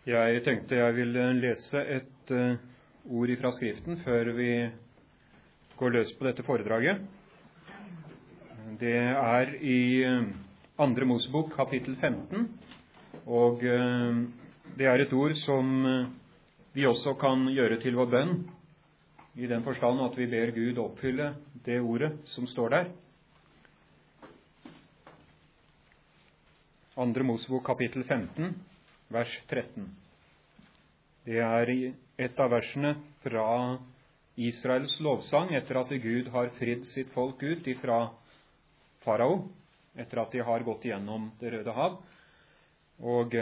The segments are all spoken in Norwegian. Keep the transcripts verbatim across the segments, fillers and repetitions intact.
Jeg tenkte jeg ville lese et uh, ord fra Skriften før vi går løs på dette foredraget. Det er i uh, andre Mosebok, kapittel femten, og uh, det er et ord som uh, vi også kan gjøre til vår bønn, i den forstand at vi ber Gud oppfylle det ordet som står der. Andre Mosebok, kapittel femten, vers tretten. Det er et av versene fra Israels lovsang etter at Gud har fridd sitt folk ut ifra farao, etter at de har gått igjennom det Røde hav, og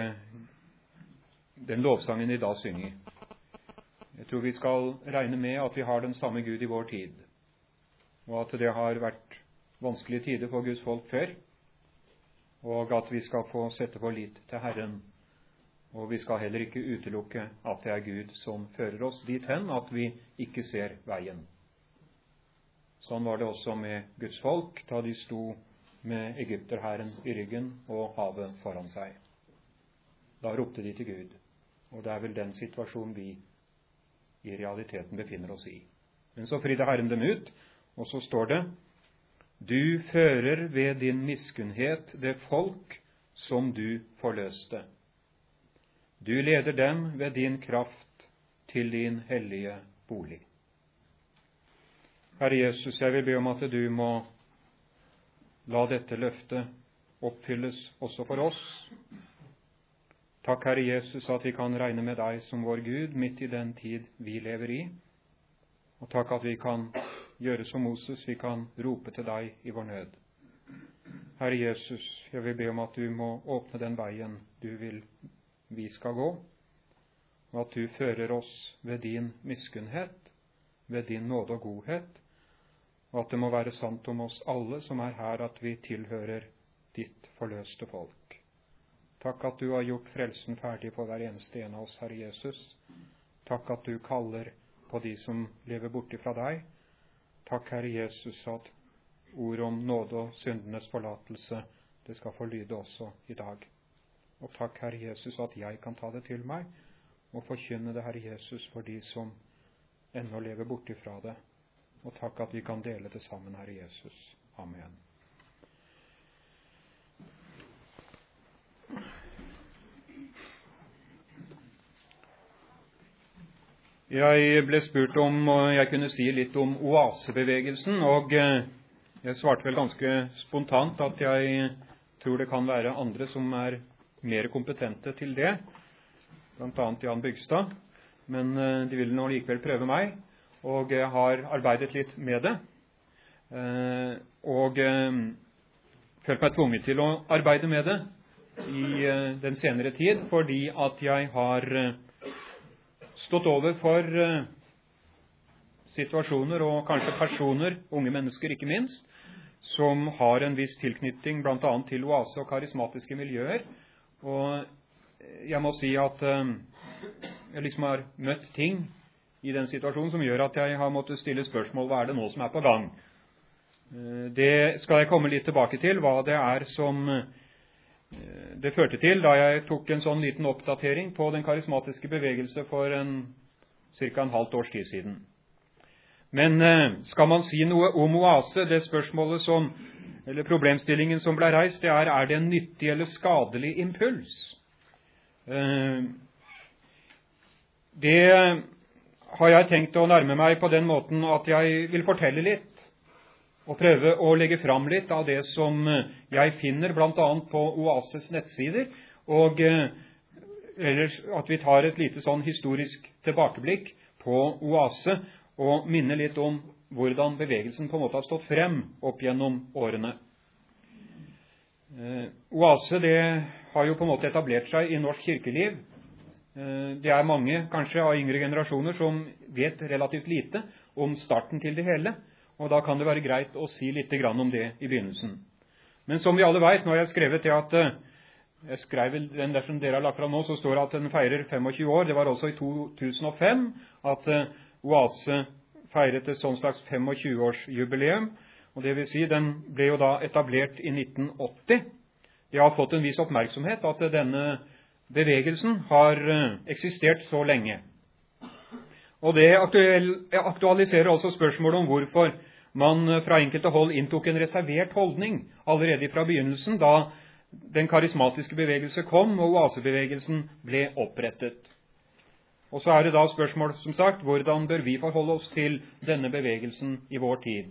den lovsangen de da synger. Jeg tror vi skal regne med at vi har den samme Gud i vår tid, og at det har vært vanskelige tider for Guds folk før, og at vi skal få sette vår lit til Herren. Og vi skal heller ikke utelukke at det er Gud som fører oss dit hen at vi ikke ser veien. Sånn var det også med Guds folk da de sto med egypterherren i ryggen og havet foran seg. Da ropte de til Gud, og det er vel den situasjonen vi i realiteten befinner oss i. Men så fridde Herren dem ut, og så står det: Du fører ved din miskunnhet det folk som du forløste. Du leder dem ved din kraft til din hellige bolig. Herre Jesus, jeg vil be om at du må la dette løftet oppfylles også for oss. Takk, Herre Jesus, at vi kan regne med deg som vår Gud midt i den tid vi lever i. Og takk at vi kan gjøre som Moses, vi kan rope til deg i vår nød. Herre Jesus, jeg vil be om at du må åpne den veien du vil vi skal gå, og at du fører oss ved din miskunnhet, ved din nåde og godhet, og at det må være sant om oss alle som er her at vi tilhører ditt forløste folk. Takk at du har gjort frelsen ferdig for hver eneste en av oss, Herre Jesus. Takk at du kaller på de som lever borte fra deg. Takk, Herre Jesus, at ord om nåde og syndenes forlatelse, det skal få lyde også i dag. Og takk, Herre Jesus, at jeg kan ta det til meg og forkynne det, Herre Jesus, for de som ennå lever borte fra det. Og takk at vi kan dele det sammen, Herre Jesus. Amen. Jeg ble spurt om jeg kunne si litt om oasebevegelsen, og jeg svarte vel ganske spontant at jeg tror det kan være andre som er mer kompetente til det, blant annet Jan Bygstad, men de ville nå likevel prøve meg, og jeg har arbeidet litt med det, og følt meg tvunget til å arbeide med det i den senere tid, fordi at jeg har stått over for situasjoner og kanskje personer, unge mennesker ikke minst, som har en viss tilknytning blant annet til oase og karismatiske miljøer. Og jeg må si at uh, jeg liksom har møtt ting i den situasjonen som gjør at jeg har måttet stille spørsmål: hva er det nå som er på gang? Uh, det skal jeg komme litt tilbake til, hva det er som uh, det førte til da jeg tok en sånn liten oppdatering på den karismatiske bevegelse for en, cirka en halvt års tid siden. Men uh, skal man si noe om oase, det spørsmålet som eller problemstillingen som ble reist, det er, er det en nyttig eller skadelig impuls? Det har jeg tenkt å nærme meg på den måten at jeg vil fortelle litt, og prøve å legge fram litt av det som jeg finner blant annet på Oases nettsider, og ellers at vi tar et lite sånn historisk tilbakeblikk på Oase, og minner litt om hvordan bevegelsen på en måte har stått frem opp gjennom årene. Eh, Oase, det har jo på en måte etablert seg i norsk kirkeliv. Eh, det er mange, kanskje av yngre generasjoner, som vet relativt lite om starten til det hele, og da kan det være greit å si litt grann om det i begynnelsen. Men som vi alle vet, nå har jeg skrevet til at, jeg skrev den der som dere har lagt fram nå, så står det at den feirer tjuefem år. Det var også i to tusen og fem at Oase feiret et sånn slags tjuefem-årsjubileum, og det vil si, den ble jo da etablert i nitten åtti. Det har fått en viss oppmerksomhet at denne bevegelsen har eksistert så lenge. Og det aktualiserer altså spørsmålet om hvorfor man fra enkelte hold inntok en reservert holdning allerede fra begynnelsen, da den karismatiske bevegelse kom og oasebevegelsen ble opprettet. Og så er det da spørsmål, som sagt, hvordan bør vi forholde oss til denne bevegelsen i vår tid?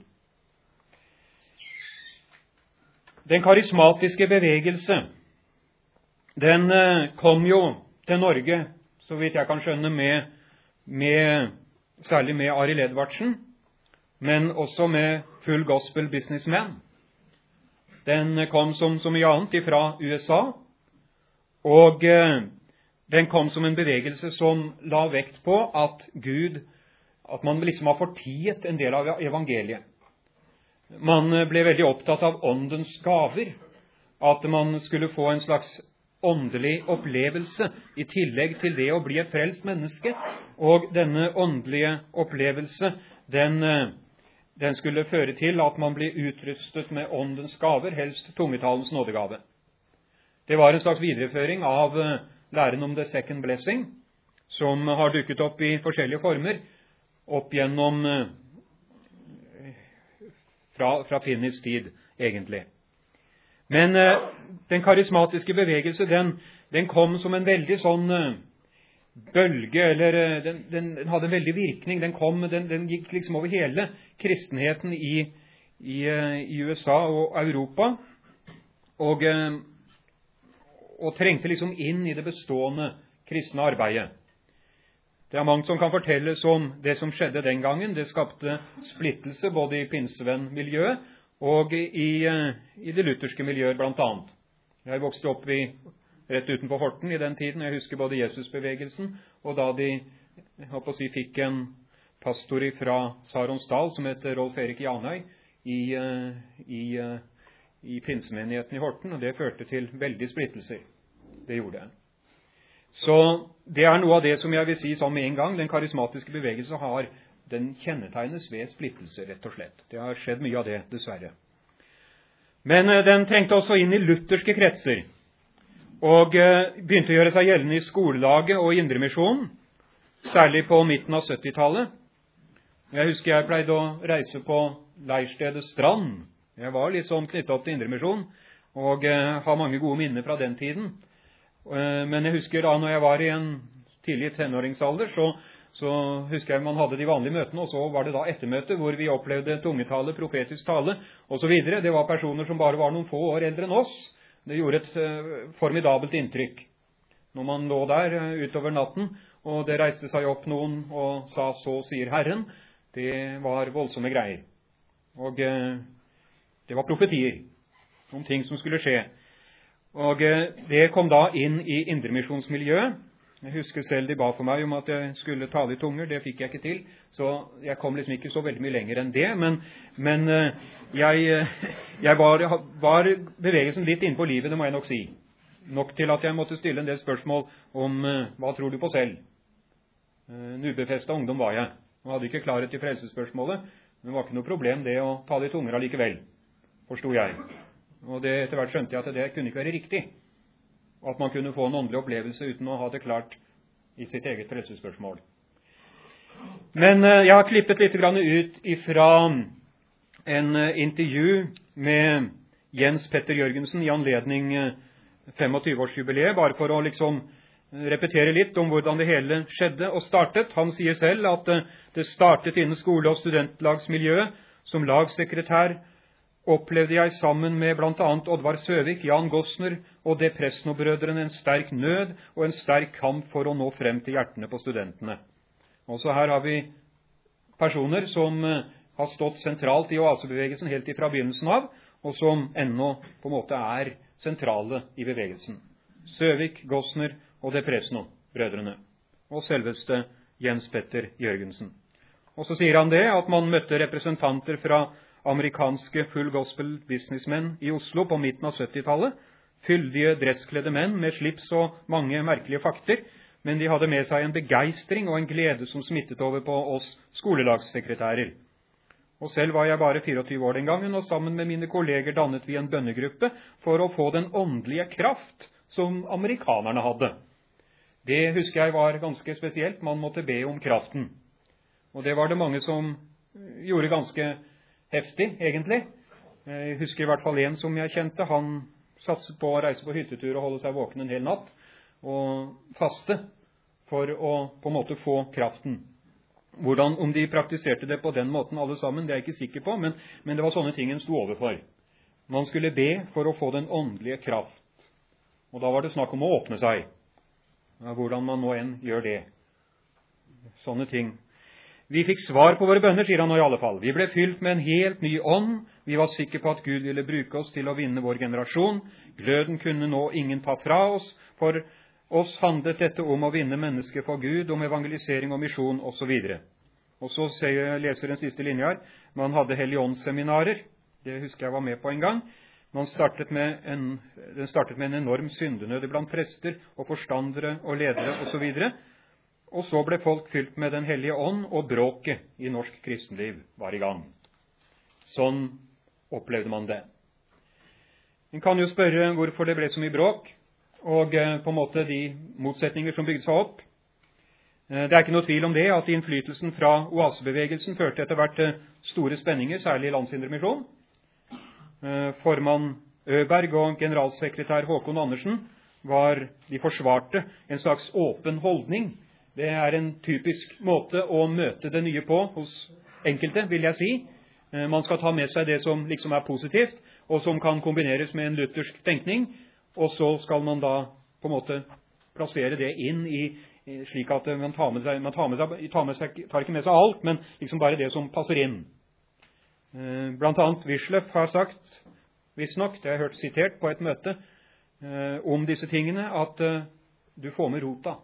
Den karismatiske bevegelse, den kom jo til Norge, så vidt jeg kan skjønne, med, med, særlig med Arild Edvardsen, men også med Full Gospel Businessmen. Den kom som så mye annet fra U S A, og eh, den kom som en bevegelse som la vekt på at Gud, at man liksom har fortiet en del av evangeliet. Man ble veldig opptatt av åndens gaver, at man skulle få en slags åndelig opplevelse i tillegg til det å bli et frelst menneske. Og denne åndelige opplevelse, den, den skulle føre til at man ble utrustet med åndens gaver, helst tungetalens nådegave. Det var en slags videreføring av læren om the second blessing, som har dukket opp i forskjellige former opp gjennom fra, fra Finnis tid, egentlig. Men eh, den karismatiske bevegelse, den, den kom som en veldig sånn eh, bølge, eller eh, den, den, den hadde en veldig virkning. Den kom, den, den gikk liksom over hele kristenheten i, i, eh, i U S A og Europa, og, eh, og trengte liksom inn i det bestående kristne arbeidet. Det er mange som kan fortelles om det som skjedde den gangen. Det skapte splittelse både i pinsevennmiljøet og i, i det lutherske miljøet blant annet. Jeg vokste opp i, rett utenfor Horten i den tiden. Jeg husker både Jesusbevegelsen, og da de jeg håper å si, fikk en pastor fra Saronsdal som heter Rolf Erik Janøy i, i, i pinsemenigheten i Horten, og det førte til veldig splittelser. Det gjorde det. Så det er noe av det som jeg vil si sånn med en gang. Den karismatiske bevegelse har den kjennetegnes ved splittelse, rett og slett. Det har skjedd mye av det, dessverre. Men uh, den trengte også inn i lutherske kretser, og uh, begynte å gjøre seg gjeldende i skolelaget og indremisjonen, særlig på midten av syttitallet. Jeg husker jeg pleide å reise på leirstedet Strand. Jeg var litt sånn knyttet opp til indremisjon, og uh, har mange gode minner fra den tiden. Uh, men jeg husker da når jeg var i en tidlig tenåringsalder, så Så husker jeg man hadde de vanlige møtene, og så var det da ettermøte hvor vi opplevde tungetale, profetisk tale og så videre. Det var personer som bare var noen få år eldre enn oss. Det gjorde et uh, formidabelt inntrykk. Når man lå der uh, utover natten, og det reiste seg opp noen og sa «Så sier Herren», det var voldsomme greier. Og uh, det var profetier om ting som skulle skje. Og uh, det kom da inn i indremisjonsmiljøet. Jeg husker selv de ba for meg om at jeg skulle tale i tunger. Det fikk jeg ikke til, så jeg kom liksom ikke så veldig mye lenger enn det. Men, men jeg, jeg var, var bevegelsen litt inne på livet, det må jeg nok si. Nok til at jeg måtte stille en del spørsmål om hva tror du på selv? Nubefestet ungdom var jeg. Jeg hadde ikke klarhet i frelsesspørsmålet, men det var ikke noe problem det å tale i tunger allikevel, forstod jeg. Og det, etter hvert skjønte jeg at det kunne ikke være riktig. At man kunne få en åndelig opplevelse uten å ha det klart i sitt eget frelsesspørsmål. Men uh, jeg har klippet litt grann ut ifra en uh, intervju med Jens Petter Jørgensen i anledning uh, tjuefem-årsjubileet, bare for å liksom repetere litt om hvordan det hele skjedde og startet. Han sier selv at uh, det startet innen skole- og studentlagsmiljøet. Som lagsekretær opplevde jeg sammen med blant annet Oddvar Søvik, Jan Gossner og de Presno-brødrene en sterk nød og en sterk kamp for å nå frem til hjertene på studentene. Også her har vi personer som har stått sentralt i oasebevegelsen helt ifra begynnelsen av, og som ennå på en måte er sentrale i bevegelsen. Søvik, Gossner og de Presno-brødrene, og selveste Jens Petter Jørgensen. Og så sier han det, at man møtte representanter fra amerikanske Full Gospel Businessmen i Oslo på midten av syttitallet. Fyldige, dresskledde menn med slips og mange merkelige fakter, men de hadde med seg en begeistring og en glede som smittet over på oss skolelagssekretærer. Og selv var jeg bare tjuefire år den gangen, og sammen med mine kolleger dannet vi en bønnegruppe for å få den åndelige kraft som amerikanerne hadde. Det husker jeg var ganske spesielt. Man måtte be om kraften. Og det var det mange som gjorde ganske heftig, egentlig. Jeg husker i hvert fall en som jeg kjente. Han satset på å reise på hyttetur og holde seg våken en hel natt og faste for å på en måte få kraften. Hvordan, om de praktiserte det på den måten alle sammen, det er jeg ikke sikker på, men, men det var sånne ting en sto overfor. Man skulle be for å få den åndelige kraft. Og da var det snakk om å åpne seg. Ja, hvordan man nå enn gjør det. Sånne ting. Vi fikk svar på våre bønner, sier han nå i alle fall. Vi ble fylt med en helt ny ånd. Vi var sikre på at Gud ville bruke oss til å vinne vår generasjon. Gløden kunne nå ingen ta fra oss. For oss handlet dette om å vinne mennesker for Gud, om evangelisering og misjon osv. Og så jeg leser den siste linja her. Man hadde Helligåndsseminarer. Det husker jeg var med på en gang. Man startet med en, den startet med en enorm syndenød blant prester og forstandere og ledere osv. Og så ble folk fylt med Den hellige ånd, og bråket i norsk kristenliv var i gang. Sånn opplevde man det. En kan jo spørre hvorfor det ble så mye bråk, og på en måte de motsetninger som bygde seg opp. Det er ikke noe tvil om det, at innflytelsen fra oasebevegelsen førte etter hvert til store spenninger, særlig i Landsindremisjon. Formann Øberg og generalsekretær Håkon Andersen var, de forsvarte en slags åpen holdning. Det er en typisk måte å møte det nye på hos enkelte, vil jeg si. Man skal ta med seg det som liksom er positivt, og som kan kombineres med en luthersk tenkning, og så skal man da på en måte plassere det inn i, slik at man tar med seg, man tar med seg, tar med seg, tar ikke med seg alt, men liksom bare det som passer inn. Blant annet Wisløff har sagt, visstnok, det har jeg hørt sitert på et møte om disse tingene, at du får med rota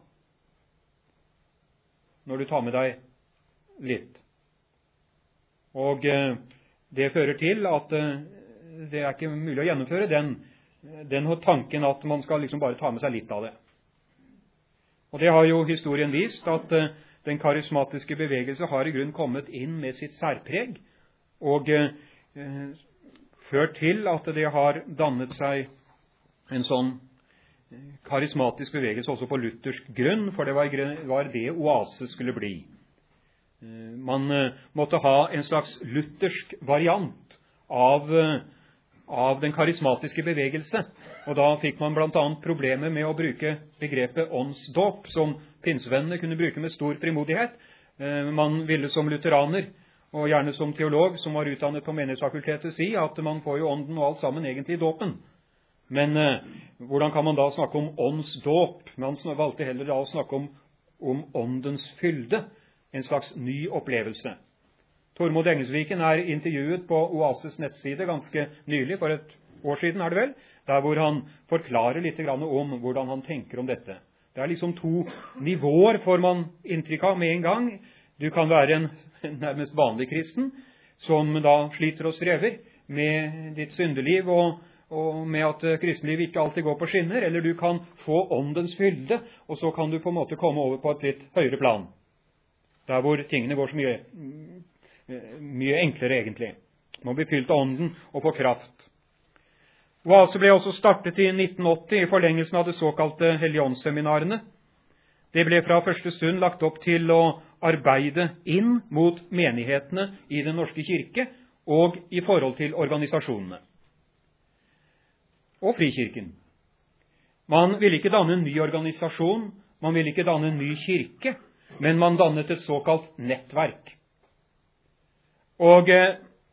når du tar med deg litt. Og det fører til at det er ikke mulig å gjennomføre den, den tanken at man skal liksom bare ta med seg litt av det. Og det har jo historien vist, at den karismatiske bevegelse har i grunn kommet inn med sitt særpreg, og eh, ført til at det har dannet seg en sånn karismatisk bevegelse også på luthersk grunn, for det var, var det oase skulle bli. Eh, man eh, måtte ha en slags luthersk variant av, eh, av den karismatiske bevegelse, og da fikk man blant annet problemer med å bruke begrepet åndsdåp, som pinsevennene kunne bruke med stor frimodighet. Eh, man ville som lutheraner, og gjerne som teolog som var utdannet på menighetsfakultetet, si at man får jo ånden og alt sammen egentlig i dåpen. Men eh, hvordan kan man da snakke om åndsdåp? Man valgte heller da å snakke om, om åndens fylde, en slags ny opplevelse. Tormod Engelsviken er intervjuet på Oases nettside ganske nylig, for et år siden er det vel, der hvor han forklarer litt grann om hvordan han tenker om dette. Det er liksom to nivåer, får man inntrykk av med en gang. Du kan være en nærmest vanlig kristen, som da sliter og strever med ditt syndeliv, og, og med at kristenliv ikke alltid går på skinner, eller du kan få åndens fylde, og så kan du på en måte komme over på et litt høyere plan, der hvor tingene går så mye, mye enklere egentlig. Man blir fylt av ånden og får kraft. Oase ble også startet i nitten åtti i forlengelsen av det såkalte Helligåndsseminarene. Det ble fra første stund lagt opp til å arbeide inn mot menighetene i Den norske kirke og i forhold til organisasjonene og Frikirken. Man ville ikke danne en ny organisasjon, man ville ikke danne en ny kirke, men man dannet et såkalt nettverk. Og eh,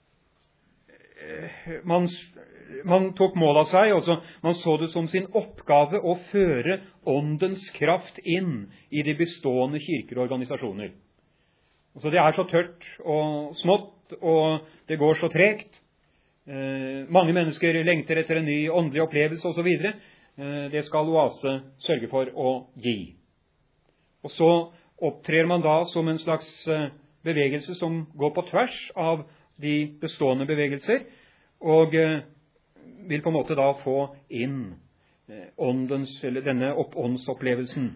man Man tok mål av seg, og man så det som sin oppgave å føre åndens kraft inn i de bestående kirker og organisasjoner. Så det er så tørt og smått, og det går så tregt. Eh, mange mennesker lengter etter en ny åndelig opplevelse osv. Eh, det skal Oase sørge for å gi. Og så opptrer man da som en slags bevegelse som går på tvers av de bestående bevegelser, og eh, vil på en måte da få inn åndens, eller denne åndsopplevelsen.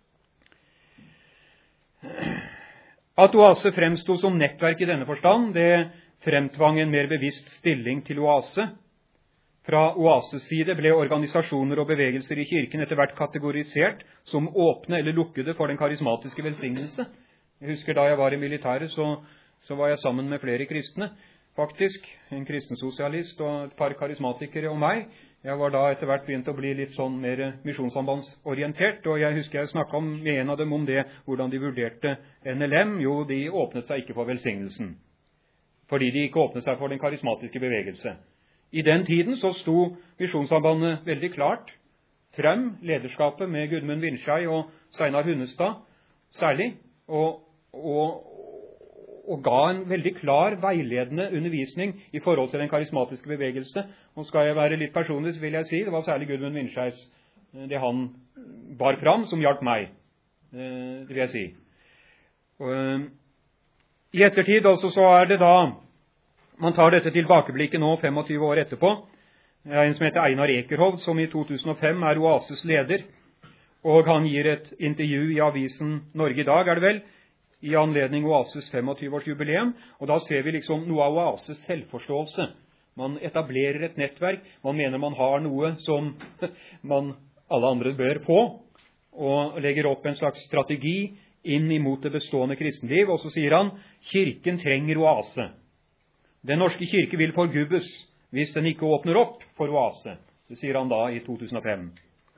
At Oase fremstod som nettverk i denne forstand, det fremtvang en mer bevisst stilling til Oase. Fra Oases side ble organisasjoner og bevegelser i kirken etter hvert kategorisert som åpne eller lukkede for den karismatiske velsignelse. Jeg husker da jeg var i militæret, så, så var jeg sammen med flere kristne, faktisk. En kristensosialist og et par karismatikere og meg. Jeg var da etter hvert begynt å bli litt sånn mer misjonssambandsorientert, og jeg husker jeg snakket om, med en av dem om det, hvordan de vurderte N L M. Jo, de åpnet seg ikke for velsignelsen, fordi de ikke åpnet seg for den karismatiske bevegelse. I den tiden så sto Misjonssambandet veldig klart frem, lederskapet med Gudmund Vinskjei og Steinar Hunnestad særlig, og, og, og ga en veldig klar, veiledende undervisning i forhold til den karismatiske bevegelse. Og skal jeg være litt personlig, så vil jeg si, det var særlig Gudmund Vinskjeis, det han bar fram, som hjalp meg, det vil jeg si. Og, i ettertid altså så er det da, man tar dette tilbakeblikket nå femogtyve år etterpå. Det er en som heter Einar Ekerhovd, som i to tusen og fem er Oases leder, og han gir et intervju i avisen Norge i dag, er det vel, i anledning Oases femogtyve-års jubileum, og da ser vi liksom noe av Oases selvforståelse. Man etablerer et nettverk, man mener man har noe som man alle andre bør på, og legger opp en slags strategi inn imot det bestående kristenliv, og så sier han, kirken trenger Oase. Den norske kirke vil forgubbes hvis den ikke åpner opp for Oase. Det sier han da i to tusen og fem.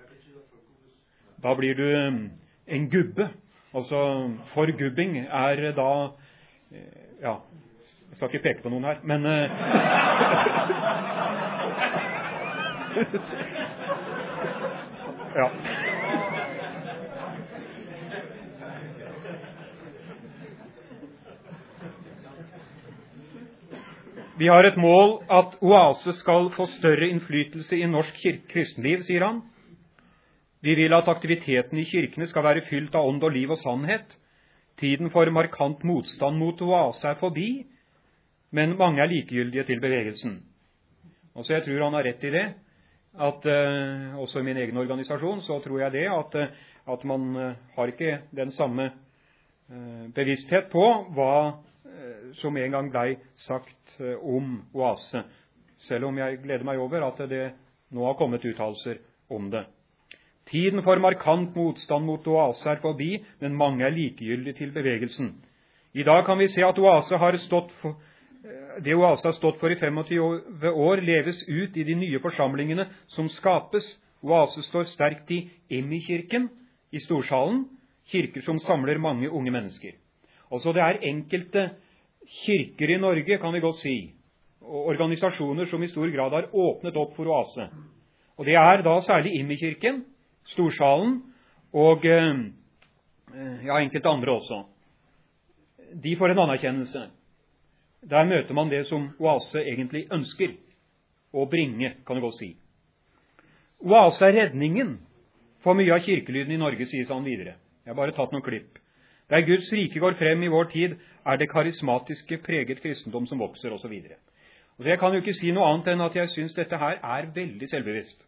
Da blir du en gubbe. Altså, forgubbing er da, ja, jeg skal ikke peke på noen her, men ja. Vi har et mål at Oase skal få større innflytelse i norsk kristenliv, sier han. Vi vil at aktiviteten i kirkene skal være fylt av ånd og liv og sannhet. Tiden for markant motstand mot Oase er forbi, men mange er likegyldige til bevegelsen. Og så jeg tror han har rett i det, at uh, også i min egen organisasjon så tror jeg det, at, uh, at man uh, har ikke den samme uh, bevissthet på hva som en gang ble sagt om Oase, selv om jeg gleder meg over at det nå har kommet uttalelser om det. Tiden for markant motstand mot Oase er forbi, men mange er likegyldige til bevegelsen. I dag kan vi se at Oase har stått for, det Oase har stått for i femogtyve år leves ut i de nye forsamlingene som skapes. Oase står sterkt i Imi-kirken i Storsalen, kirker som samler mange unge mennesker. Altså det er enkelte kirker i Norge, kan vi godt si, og organisasjoner som i stor grad har åpnet opp for Oase. Og det er da særlig Imi-kirken, Storsalen og ja, enkelte andre også. De får en anerkjennelse. Der møter man det som Oase egentlig ønsker å bringe, kan vi godt si. Oase er redningen for mye av kirkelyden i Norge, sies han videre. Jeg har bare tatt noen klipp. Der Guds rike går frem i vår tid, er det karismatiske preget kristendom som vokser, og så videre. Og så jeg kan jo ikke si noe annet enn at jeg synes dette her er veldig selvbevisst.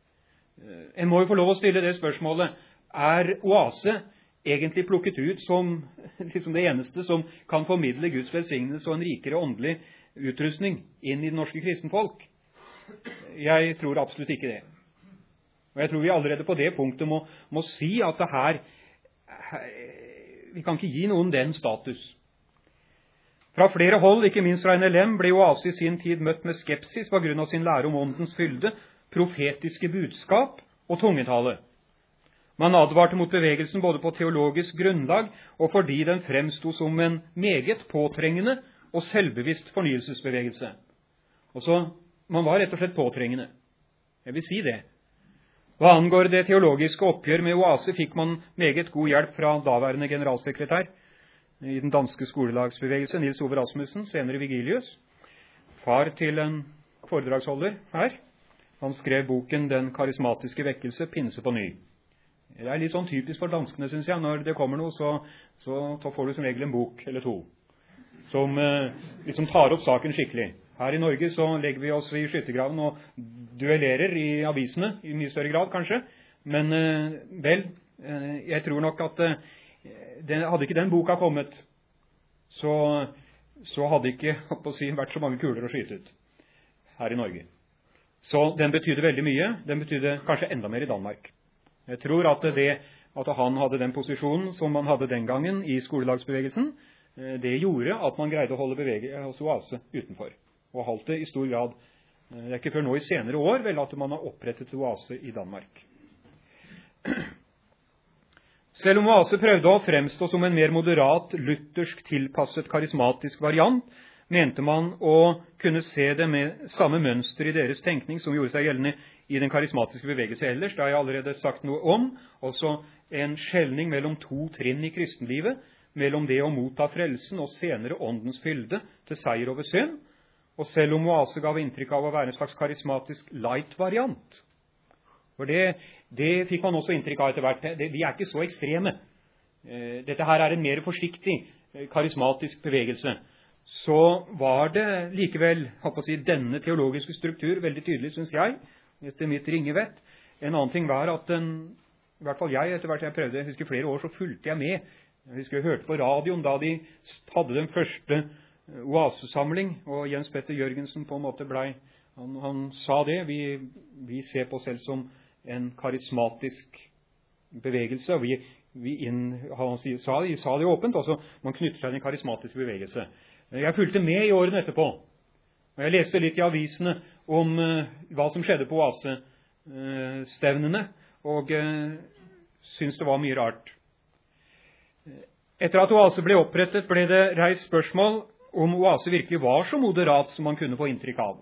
En må jo få lov å stille det spørsmålet, er Oase egentlig plukket ut som liksom det eneste som kan formidle Guds velsignelse og en rikere åndelig utrustning inn i det norske kristenfolk? Jeg tror absolutt ikke det. Og jeg tror vi allerede på det punktet må, må si at det her, vi kan ikke gi noen den status. Fra flere hold, ikke minst fra N L M, ble Oase i sin tid møtt med skepsis på grunn av sin lære om åndens fylde, profetiske budskap og tungetale. Man advarte mot bevegelsen både på teologisk grunnlag og fordi den fremstod som en meget påtrengende og selvbevisst fornyelsesbevegelse. Og så, man var rett og slett påtrengende. Jeg vil si det. Hva angår det teologiske oppgjør med Oase, fikk man meget god hjelp fra daværende generalsekretær i den danske skolelagsbevegelse, Nils Ove Rasmussen, senere Vigilius, far til en foredragsholder her. Han skrev boken Den karismatiske vekkelse, pinse på ny. Det er litt sånn typisk for danskene, synes jeg. Når det kommer noe, så, så får du som regel en bok eller to, som eh, liksom tar opp saken skikkelig. Her i Norge så legger vi oss i skyttergraven og duellerer i avisene, i mye større grad kanskje. Men eh, vel, eh, jeg tror nok at eh, den, hadde ikke den boka kommet, så, så hadde ikke å si, vært så mange kuler å skyte ut her i Norge. Så den betydde veldig mye. Den betydde kanskje enda mer i Danmark. Jeg tror at det at han hadde den posisjonen som man hadde den gangen i skolelagsbevegelsen, det gjorde at man greide å holde bevege, altså oase utenfor, og holdt det i stor grad. Det er ikke før nå i senere år vel at man har opprettet oase i Danmark. Selv om oase prøvde å fremstå som en mer moderat, luthersk tilpasset karismatisk variant, mente man å kunne se det med samme mønster i deres tenkning som gjorde seg gjeldende i den karismatiske bevegelse ellers. Det har jeg allerede sagt noe om. Også en skjelning mellom to trinn i kristenlivet, mellom det å motta frelsen og senere åndens fylde til seier over synd. Og selv om oase gav inntrykk av å være en slags karismatisk light-variant, for det, det fikk man også inntrykk av etter hvert, de er ikke så ekstreme. Dette her er en mer forsiktig karismatisk bevegelse. Så var det likevel, håper jeg å si, denne teologiske struktur veldig tydelig, synes jeg, etter mitt ringe vett. En annen ting var at den, i hvert fall jeg, etter hvert jeg prøvde, jeg husker flere år, så fulgte jeg med. Jeg husker jeg hørte på radioen da de hadde den første oasesamling, og Jens Petter Jørgensen på en måte blei, han, han sa det, vi, vi ser på oss selv som en karismatisk bevegelse, og vi, vi inn, han sa, de sa det åpent, altså man knytter seg til en karismatisk bevegelse. Jeg fulgte med i årene etterpå, og jeg leste litt i avisene om uh, hva som skjedde på oasestevnene, og uh, syntes det var mye rart. Etter at oase ble opprettet, ble det reist spørsmål om oase virkelig var så moderat som man kunne få inntrykk av.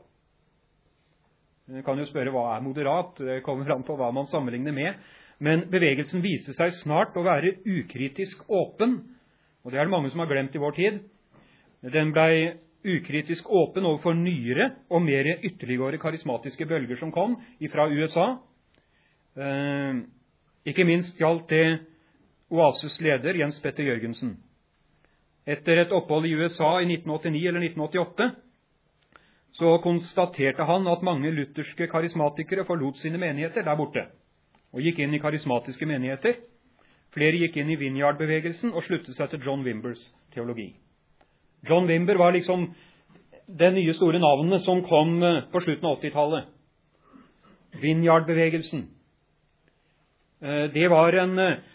Jeg kan jo spørre, hva er moderat? Det kommer fram på hva man sammenligner med. Men bevegelsen viste seg snart å være ukritisk åpen, og det er det mange som har glemt i vår tid. Den ble ukritisk åpen overfor nyere og mer ytterliggående karismatiske bølger som kom fra U S A. Eh, ikke minst gjaldt det oases leder Jens Petter Jørgensen. Etter et opphold i U S A i nitten åttini eller nitten åttiåtte, så konstaterte han at mange lutherske karismatikere forlot sine menigheter der borte, og gikk inn i karismatiske menigheter. Flere gikk inn i Vineyard-bevegelsen og sluttet seg til John Wimbers teologi. John Wimber var liksom det nye store navnet som kom på slutten av åttitallet. Vineyard-bevegelsen. Det var en...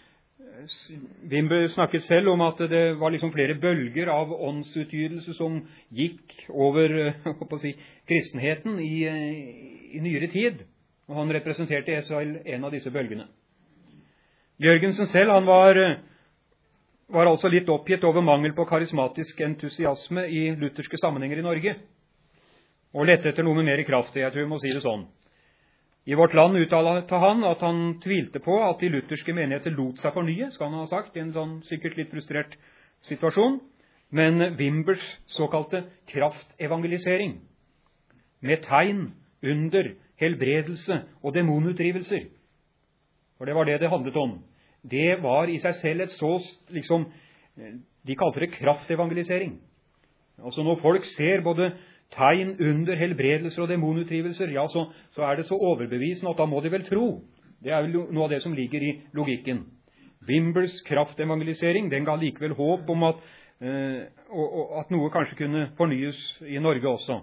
Wimber snakket selv om at det var liksom flere bølger av åndsutgytelse som gikk over hva på å si, kristenheten i, i nyere tid. Og han representerte selv en av disse bølgene. Jørgensen selv, han var... var altså litt oppgitt over mangel på karismatisk entusiasme i lutherske sammenhenger i Norge, og lette etter noe med mer kraft, jeg tror jeg må si det sånn. I Vårt Land uttalte han at han tvilte på at de lutherske menigheter lot seg fornye, skal han ha sagt, i en sånn sikkert litt frustrert situasjon, men Wimbers såkalte kraftevangelisering, med tegn, under, helbredelse og demonutdrivelser, for det var det det handlet om, det var i seg selv et så, liksom, de kalte det kraftevangelisering. Altså når folk ser både tegn, under, helbredelser og demonutdrivelser, ja, så, så er det så overbevisende at da må de vel tro. Det er vel noe av det som ligger i logikken. Wimbers kraftevangelisering, den ga likevel håp om at, eh, og, og at noe kanskje kunne fornyes i Norge også.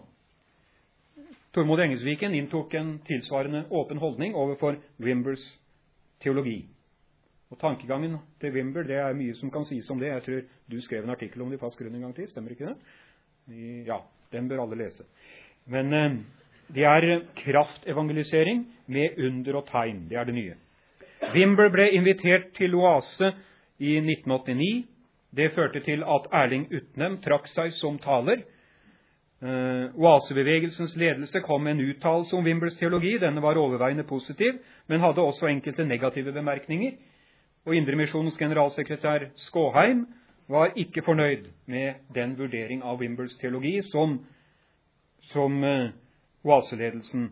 Tormod Engelsviken inntok en tilsvarende åpen holdning overfor Wimbers teologi. Og tankegangen til Wimber, det er mye som kan sies om det. Jeg tror du skrev en artikkel om det i Fast Grunn en gang til, stemmer ikke det? Ja, den bør alle lese. Men eh, det er kraftevangelisering med under og tegn, det er det nye. Wimber ble invitert til oase i nitten åttini. Det førte til at Erling Utnem trakk seg som taler. Eh, oasebevegelsens ledelse kom med en uttalelse om Wimbers teologi. Denne var overveiende positiv, men hadde også enkelte negative bemerkninger. Og Indremisjonens generalsekretær Skåheim var ikke fornøyd med den vurdering av Wimbers teologi som, som uh, oaseledelsen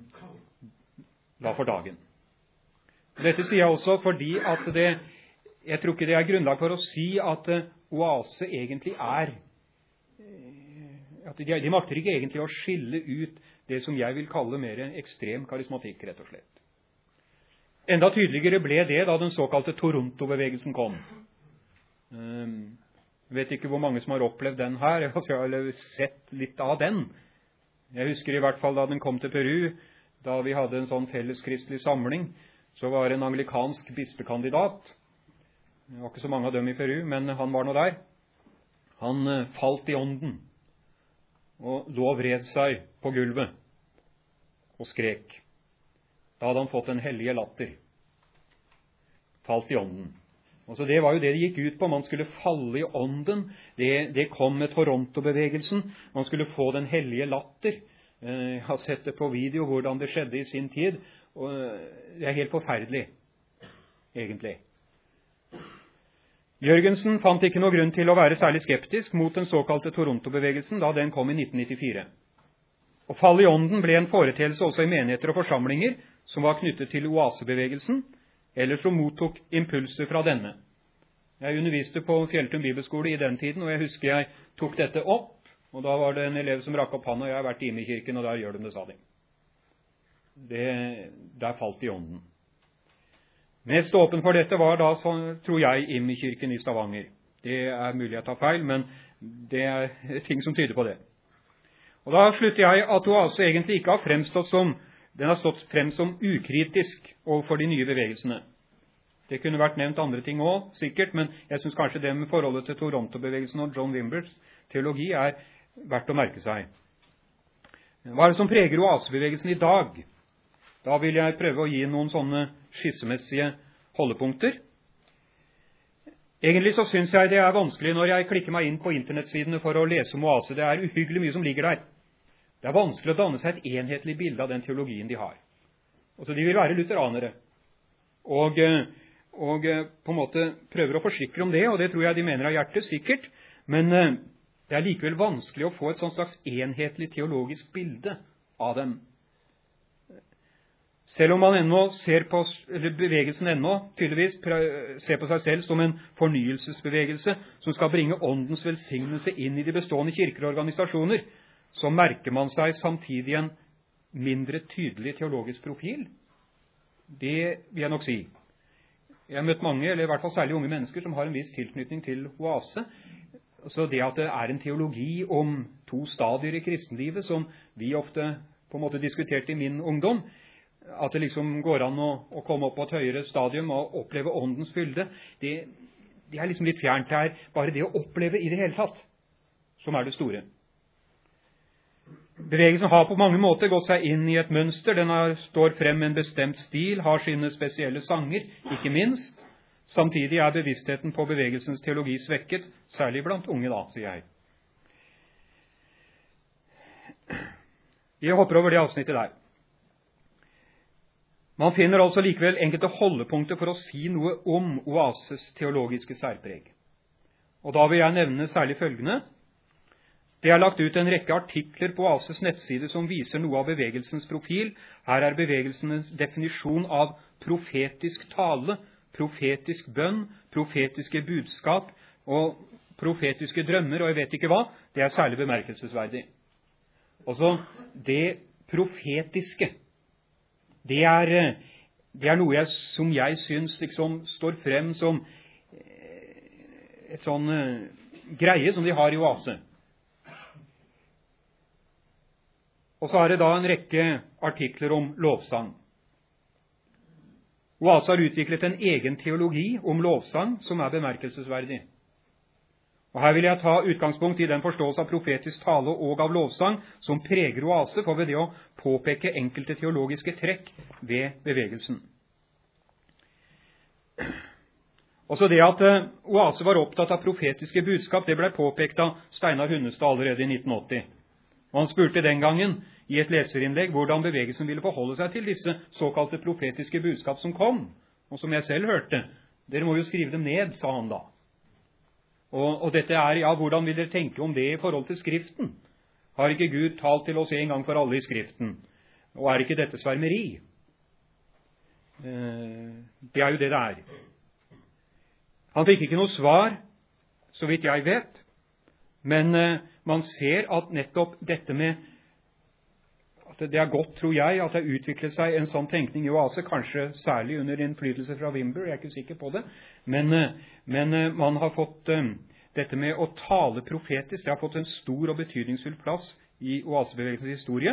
la for dagen. Dette sier jeg også fordi at det, jeg tror ikke det er grunnlag for å si at uh, oase egentlig er, uh, at de, de makter ikke egentlig å skille ut det som jeg vil kalle mer ekstrem karismatikk, rett og slett. Enda tydeligere ble det da den såkalte Toronto-bevegelsen kom. Um, jeg vet ikke hvor mange som har opplevd den her. Jeg har sett litt av den. Jeg husker i hvert fall da den kom til Peru, da vi hadde en sånn felleskristelig samling, så var en anglikansk bispekandidat, det var ikke så mange av dem i Peru, men han var nå der, han falt i ånden, og lå og vred seg på gulvet, og skrek. Da hadde han fått en hellige latter. Falt i ånden. Og så det var jo det det gikk ut på. Man skulle falle i ånden. Det, det kom med Toronto-bevegelsen. Man skulle få den hellige latter. Jeg har sett det på video hvordan det skjedde i sin tid. Og det er helt forferdelig, egentlig. Jørgensen fant ikke noe grunn til å være særlig skeptisk mot den såkalte Toronto-bevegelsen da den kom i nitten nittifire. Og fall i ånden ble en foreteelse også i menigheter og forsamlinger som var knyttet til oasebevegelsen, eller som mottok impulser fra denne. Jeg underviste på Fjelltun bibelskole i den tiden, og jeg husker jeg tok dette opp, og da var det en elev som rakk opp hånda, og jeg har vært inne i kirken, og der gjør de det, sa de. Det, der falt i ånden. Mest åpen for dette var da, så, tror jeg, Imi-kirken i Stavanger. Det er mulig jeg tar feil, men det er ting som tyder på det. Og da slutter jeg at oase egentlig ikke har fremstått som, den har stått frem som ukritisk overfor de nye bevegelsene. Det kunne vært nevnt andre ting også, sikkert, men jeg synes kanskje det med forholdet til Toronto-bevegelsen og John Wimbers teologi er verdt å merke seg. Hva er det som preger oasebevegelsen i dag? Da vil jeg prøve å gi noen sånne skissemessige holdepunkter. Egentlig så synes jeg det er vanskelig når jeg klikker meg inn på internettsidene for å lese om oase. Det er uhyggelig mye som ligger der. Det er vanskelig å danne seg et enhetlig bilde av den teologien de har. Altså, de vil være lutheranere. Og, og på en måte prøver å forsikre om det, og det tror jeg de mener av hjertet, sikkert. Men det er likevel vanskelig å få et sånt slags enhetlig teologisk bilde av dem. Selv om man ennå ser på, eller bevegelsen ennå tydeligvis ser på seg selv som en fornyelsesbevegelse som skal bringe åndens velsignelse inn i de bestående kirker og organisasjoner, så merker man seg samtidig en mindre tydelig teologisk profil. Det vil jeg nok si. Jeg har møtt mange, eller i hvert fall særlig unge mennesker, som har en viss tilknytning til oase. Så det at det er en teologi om to stadier i kristenlivet, som vi ofte på en måte diskuterte i min ungdom, at det liksom går an å, å komme opp på et høyere stadium og oppleve åndens fylde, det, det er liksom litt fjernt. Det er bare det å oppleve i det hele tatt som er det store. Bevegelsen har på mange måter gått seg inn i et mønster. Den har, står frem med en bestemt stil, har sine spesielle sanger, ikke minst. Samtidig er bevisstheten på bevegelsens teologi svekket, særlig blant unge da, sier jeg. Vi hopper over det avsnittet der. Man finner altså likevel enkelte holdepunkter for å si noe om oases teologiske særpreg. Og da vil jeg nevne særlig følgende. Det er lagt ut en rekke artikler på oases nettside som viser noe av bevegelsens profil. Her er bevegelsens definisjon av profetisk tale, profetisk bønn, profetiske budskap og profetiske drømmer, og jeg vet ikke hva. Det er særlig bemerkelsesverdig. Altså, det profetiske, det er, det er noe jeg, som jeg synes liksom står frem som et sånn greie som de har i oase. Og så er det da en rekke artikler om lovsang. Oase har utviklet en egen teologi om lovsang som er bemerkelsesverdig. Og her vil jeg ta utgangspunkt i den forståelse av profetisk tale og av lovsang som preger oase, for ved det å påpeke enkelte teologiske trekk ved bevegelsen. Også det at oase var opptatt av profetiske budskap, det ble påpekt av Steinar Hunnestad allerede i nitten åtti. Og han spurte den gangen i et leserinnlegg hvordan bevegelsen ville forholde seg til disse såkalte profetiske budskap som kom, og som jeg selv hørte. Dere må jo skrive dem ned, sa han da. Og, og dette er, ja, hvordan vil dere tenke om det i forhold til Skriften? Har ikke Gud talt til oss en gang for alle i Skriften? Og er ikke dette svermeri? Eh, det er jo det det er. Han fikk ikke noe svar, så vidt jeg vet, men eh, man ser at nettopp dette med at det er godt, tror jeg, at det har utviklet seg en sånn tenkning i oase, kanskje særlig under innflytelse fra Wimber, jeg er ikke sikker på det, men, men man har fått dette med å tale profetisk, det har fått en stor og betydningsfull plass i oasebevegelsens historie,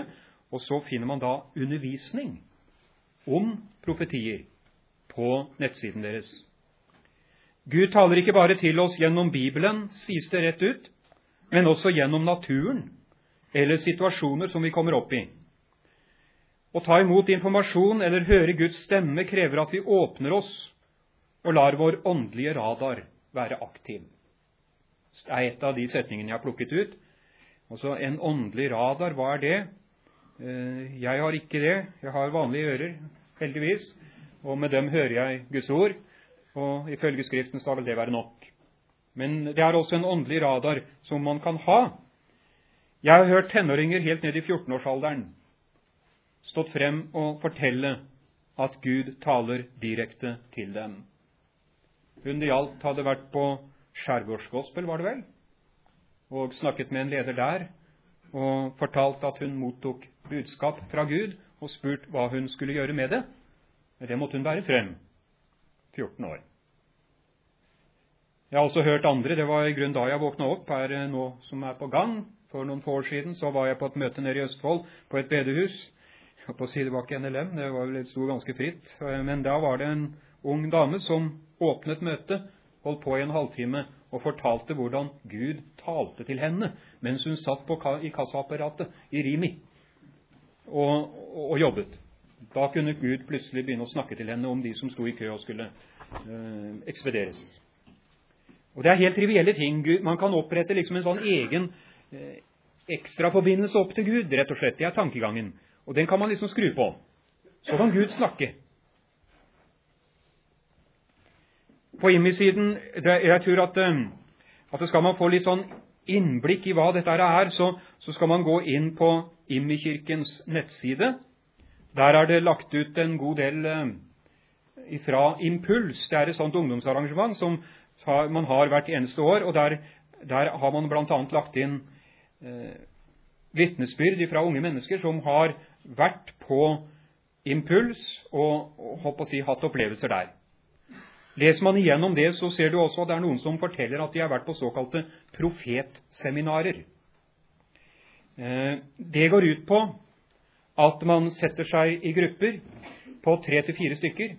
og så finner man da undervisning om profetier på nettsiden deres. Gud taler ikke bare til oss gjennom Bibelen, sies det rett ut, men også gjennom naturen, eller situasjoner som vi kommer opp i. Å ta imot informasjon eller høre Guds stemme krever at vi åpner oss og lar vår åndelige radar være aktiv. Det er et av de setningene jeg har plukket ut. Altså, en åndelig radar, hva er det? Jeg har ikke det. Jeg har vanlige ører, heldigvis, og med dem hører jeg Guds ord, og ifølge Skriften skal vel det være nok. Men det er også en åndelig radar som man kan ha. Jeg har hørt tenåringer helt ned i fjorten-årsalderen stått frem og fortelle at Gud taler direkte til dem. Hun det gjaldt hadde vært på Skjærgårdsgospel, var det vel, og snakket med en leder der, og fortalt at hun mottok budskap fra Gud, og spurt hva hun skulle gjøre med det. Det måtte hun bære frem. fjorten år. Jeg har også hørt andre, det var i grunn da jeg våkna opp, her nå som er på gang. For noen få år siden så var jeg på et møte nede i Østfold, på et bedehus. Jeg på å si det var ikke N L M, det var vel et stort ganske fritt. Men da var det en ung dame som åpnet møtet, holdt på i en halvtime, og fortalte hvordan Gud talte til henne, mens hun satt på, i kassaapparatet i Rimi og, og, og jobbet. Da kunne Gud plutselig begynne å snakke til henne om de som sto i kø og skulle øh, ekspederes. Og det er helt trivielle ting. Gud, man kan opprette liksom en sånn egen øh, ekstra forbindelse opp til Gud, rett og slett. Det er tankegangen. Og den kan man liksom skru på. Så kan Gud snakke. På IMI-siden, jeg tror at, at det skal man få litt sånn innblikk i hva dette er, så, så skal man gå inn på IMI-kirkens nettside. Der er det lagt ut en god del eh, fra Impuls. Det er et sånt ungdomsarrangement som har, man har hvert eneste år, og der, der har man blant annet lagt inn eh, vitnesbyrd fra unge mennesker som har vært på Impuls og, og håper å si, hatt opplevelser der. Leser man igjennom det, så ser du også at det er noen som forteller at de har vært på såkalte profetseminarer. Eh, det går ut på at man setter seg i grupper på tre til fire stykker.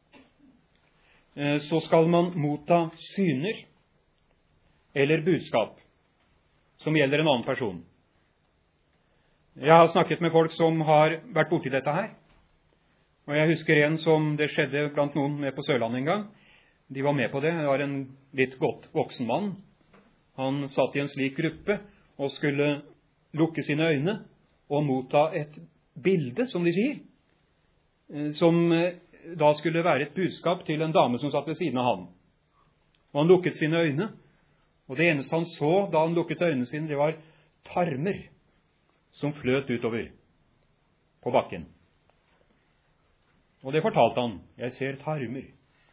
Så skal man motta syner eller budskap som gjelder en annen person. Jeg har snakket med folk som har vært borti dette her. Og jeg husker en som det skjedde blant noen med på Sørlandet en gang. De var med på det. Det var en litt godt voksen mann. Han satt i en slik gruppe og skulle lukke sine øyne og motta et bilde, som de sier, som da skulle være et budskap til en dame som satt ved siden av ham. Og han lukket sine øyne, og det eneste han så da han lukket øynene sine, det var tarmer som fløt utover på bakken. Og det fortalte han. Jeg ser tarmer.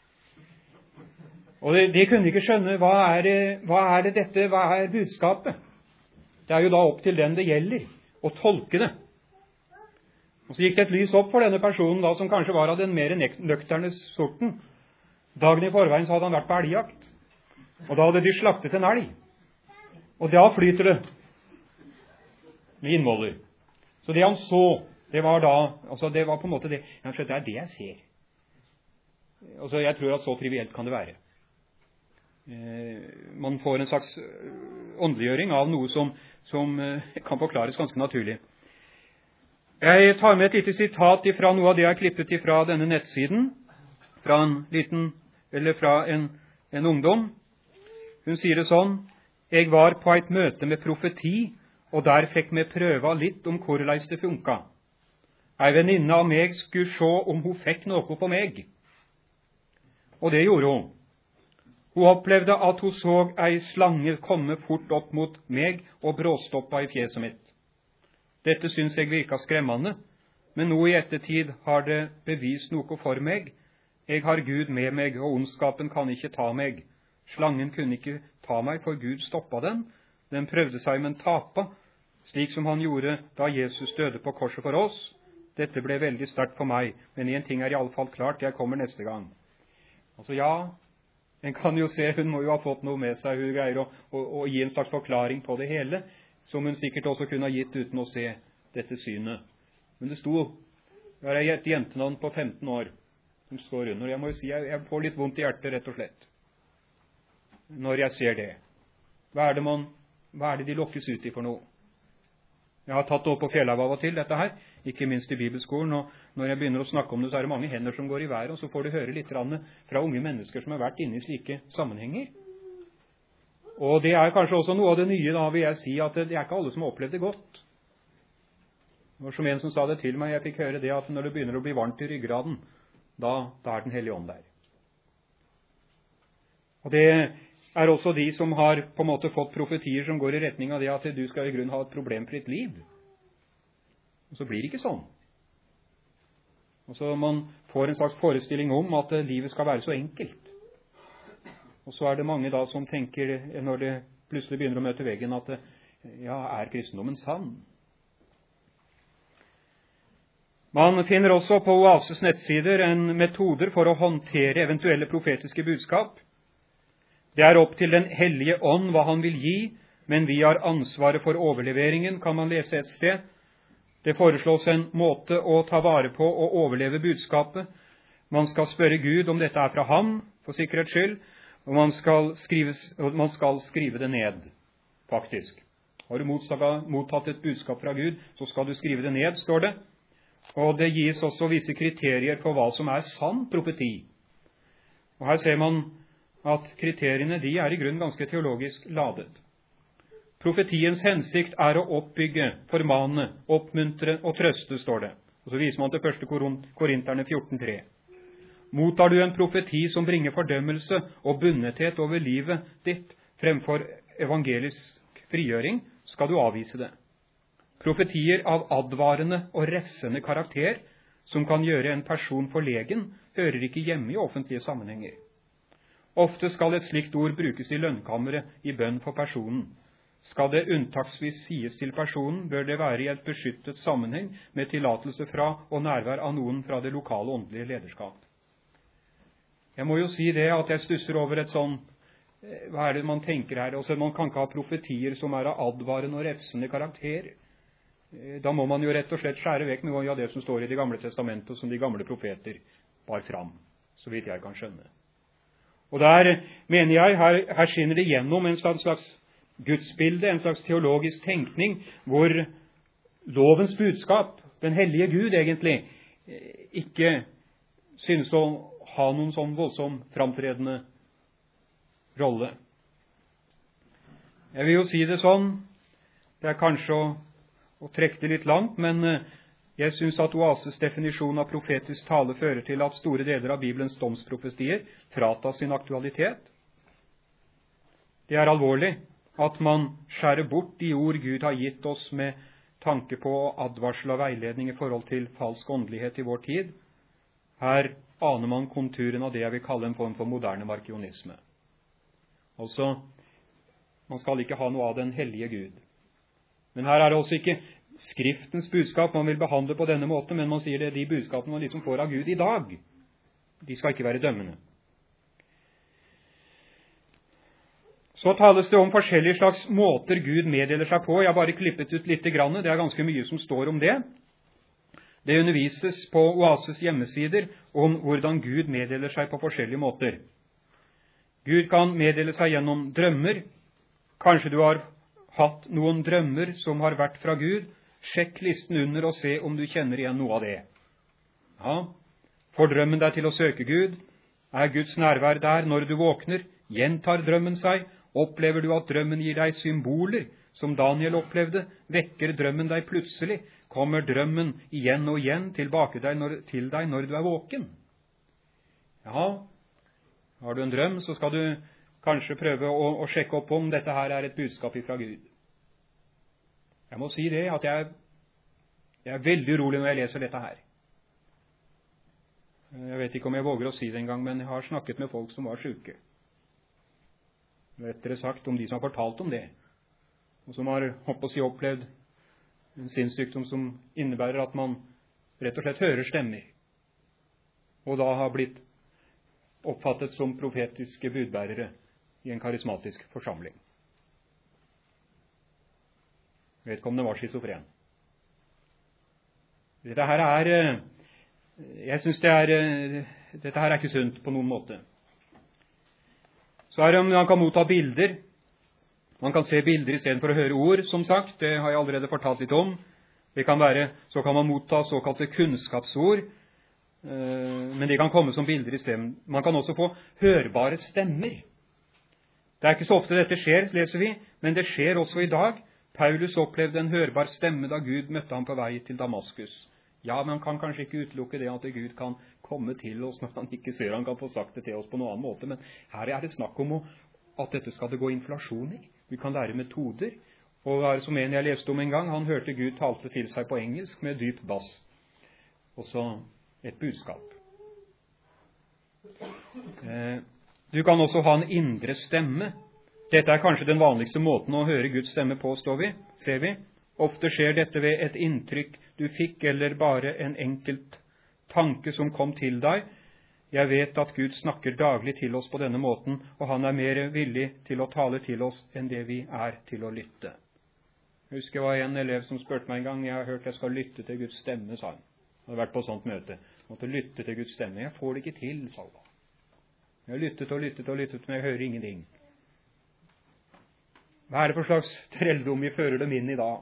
Og de, de kunne ikke skjønne, hva er, det, hva er det dette, hva er budskapet? Det er jo da opp til den det gjelder, å tolke det. Og så gikk det et lys opp for denne personen da, som kanskje var av den mer nøkterne sorten. Dagen i forveien så hadde han vært på elgjakt, og da hadde de slaktet en elg. Og da flyter det med innvoller. Så det han så, det var da, altså det var på en måte det, det er det jeg ser. Altså jeg tror at så trivielt kan det være. Eh, man får en slags åndeliggjøring av noe som, som eh, kan forklares ganske naturlig. Jeg tar med et lite sitat fra noe av det jeg har klippet fra denne nettsiden, fra en liten, eller fra en, en ungdom. Hun sier det sånn: Jeg var på et møte med profeti, og der fikk vi prøva litt om hvordan det funka. Ei venninne av meg skulle se om hun fikk noe på meg. Og det gjorde hun. Hun opplevde at hun så ei slange komme fort opp mot meg og bråstoppa i fjeset mitt. Dette syns jeg virka skremmende, men nå i ettertid har det bevist noe for meg. Jeg har Gud med meg, og ondskapen kan ikke ta meg. Slangen kunne ikke ta meg, for Gud stoppa den. Den prøvde seg, men tapa, slik som han gjorde da Jesus døde på korset for oss. Dette ble veldig sterkt for meg, men en ting er i alle fall klart, jeg kommer neste gang. Altså ja, en kan jo se, hun må jo ha fått noe med seg, hun greier å, å, å gi en slags forklaring på det hele, som hun sikkert også kunne ha gitt uten å se dette synet. Men det sto, det er et jentenavn på femten år som står under. Jeg må jo si, jeg, jeg får litt vondt i hjertet, rett og slett, når jeg ser det. Hva er det, man, hva er det de lokkes ut i for noe? Jeg har tatt det opp på Fjellhaug av og til, dette her, ikke minst i bibelskolen, og når jeg begynner å snakke om det, så er det mange hender som går i været, og så får du høre litt fra unge mennesker som har vært inne i slike sammenhenger. Og det er kanskje også noe av det nye, da vil jeg si, at det er ikke alle som har opplevd det godt. Det var som en som sa det til meg, jeg fikk høre det, at når det begynner å bli varmt i ryggraden, da, da er den hellige ånd der. Og det er også de som har på en måte fått profetier som går i retning av det at du skal i grunn ha et problemfritt liv. Og så blir det ikke sånn. Og så man får en slags forestilling om at livet skal være så enkelt. Og så er det mange da som tenker, når det plutselig begynner å møte veggen, at ja, er kristendommen sann? Man finner også på Oases nettsider en metoder for å håndtere eventuelle profetiske budskap. Det er opp til den hellige ånd hva han vil gi, men vi har ansvaret for overleveringen, kan man lese et sted. Det foreslås en måte å ta vare på og overleve budskapet. Man skal spørre Gud om dette er fra ham, for sikkerhets skyld, og man skal, skrives, og man skal skrive det ned, faktisk. Har du mottatt et budskap fra Gud, så skal du skrive det ned, står det. Og det gis også visse kriterier for hva som er sann profeti. Og her ser man at kriteriene de er i grunnen ganske teologisk ladet. Profetiens hensikt er å oppbygge, formane, oppmuntre og trøste, står det. Og så viser man til første Korinterne fjorten tre. Mottar du en profeti som bringer fordømmelse og bunnethet over livet ditt fremfor evangelisk frigjøring, skal du avvise det. Profetier av advarende og refsende karakter, som kan gjøre en person forlegen, hører ikke hjemme i offentlige sammenhenger. Ofte skal et slikt ord brukes i lønnkammeret i bønn for personen. Skal det unntaksvis sies til personen, bør det være i et beskyttet sammenheng med tillatelse fra og nærvær av noen fra det lokale åndelige lederskap. Jeg må jo si det at jeg stusser over et sånn, hva er det man tenker her? Også man kan ikke ha profetier som er av advarende og refsende karakter. Da må man jo rett og slett skjære vekk noe av det som står i Det gamle testamentet, som de gamle profeter bar fram, så vidt jeg kan skjønne. Og der mener jeg, her, her skinner det gjennom en slags gudsbilde, en slags teologisk tenkning, hvor lovens budskap, den hellige Gud egentlig, ikke synes å ha noen sånn voldsom framtredende rolle. Jeg vil jo si det sånn, det er kanskje å og trekke det litt langt, men jeg synes at Oases definisjon av profetisk tale fører til at store deler av Bibelens domsprofetier fratas sin aktualitet. Det er alvorlig at man skjærer bort de ord Gud har gitt oss med tanke på advarsel og veiledning i forhold til falsk åndelighet i vår tid. Her aner man konturen av det jeg vil kalle en form for moderne markionisme. Altså, man skal ikke ha noe av den hellige Gud. Men her er det også ikke Skriftens budskap man vil behandle på denne måten, men man sier det er de budskapene man liksom får av Gud i dag. De skal ikke være dømmende. Så tales det om forskjellige slags måter Gud meddeler seg på. Jeg har bare klippet ut litt grann. Det er ganske mye som står om det. Det undervises på Oases hjemmesider om hvordan Gud meddeler seg på forskjellige måter. Gud kan meddele seg gjennom drømmer. Kanskje du har hatt noen drømmer som har vært fra Gud. Sjekk listen under og se om du kjenner igjen noe av det. Ja, får drømmen deg til å søke Gud? Er Guds nærvær der når du våkner? Gjentar drømmen seg? Opplever du at drømmen gir deg symboler, som Daniel opplevde? Vekker drømmen deg plutselig? Kommer drømmen igjen og igjen tilbake deg når, til deg når du er våken? Ja, har du en drøm, så skal du kanskje prøve å, å sjekke opp om dette her er et budskap fra Gud. Jeg må si det, at jeg, jeg er veldig urolig når jeg leser dette her. Jeg vet ikke om jeg våger å si det en gang, men jeg har snakket med folk som var syke. Rettere sagt om de som har fortalt om det, og som har hoppet å si opplevd en sinnssykdom som innebærer at man rett og slett hører stemmer, og da har blitt oppfattet som profetiske budbærere i en karismatisk forsamling. Vedkommende var schizofren. Dette her er Jeg synes det er Dette her er ikke sunt på noen måte. Så er det om man kan motta bilder. Man kan se bilder i stedet for å høre ord, som sagt. Det har jeg allerede fortalt litt om. Det kan være, så kan man motta såkalte kunnskapsord, men de kan komme som bilder i stedet. Man kan også få hørbare stemmer. Det er ikke så ofte dette skjer, leser vi, men det skjer også i dag. Paulus opplevde en hørbar stemme da Gud møtte ham på vei til Damaskus. Ja, men han kan kanskje ikke utelukke det at Gud kan komme til oss når han ikke ser han kan få sagt det til oss på noen annen måte, men her er det snakk om at dette skal det gå inflasjon i. Vi kan lære metoder. Og det er som en jeg leste om en gang, han hørte Gud talte til seg på engelsk med dyp bass. Og så et budskap. Eh, du kan også ha en indre stemme. Dette er kanskje den vanligste måten å høre Guds stemme på, står vi, ser vi. Ofte skjer dette ved et inntrykk du fikk, eller bare en enkelt tanke som kom til deg. Jeg vet at Gud snakker daglig til oss på denne måten, og han er mer villig til å tale til oss enn det vi er til å lytte. Jeg husker det var en elev som spurte meg en gang, jeg har hørt jeg skal lytte til Guds stemme, sa han. Jeg hadde vært på sånt møte. Jeg måtte lytte til Guds stemme. Jeg får det ikke til, sa han. Jeg har lyttet og lyttet og lyttet, men jeg hører ingenting. Hva er det for slags trelldom vi fører dem inn i da?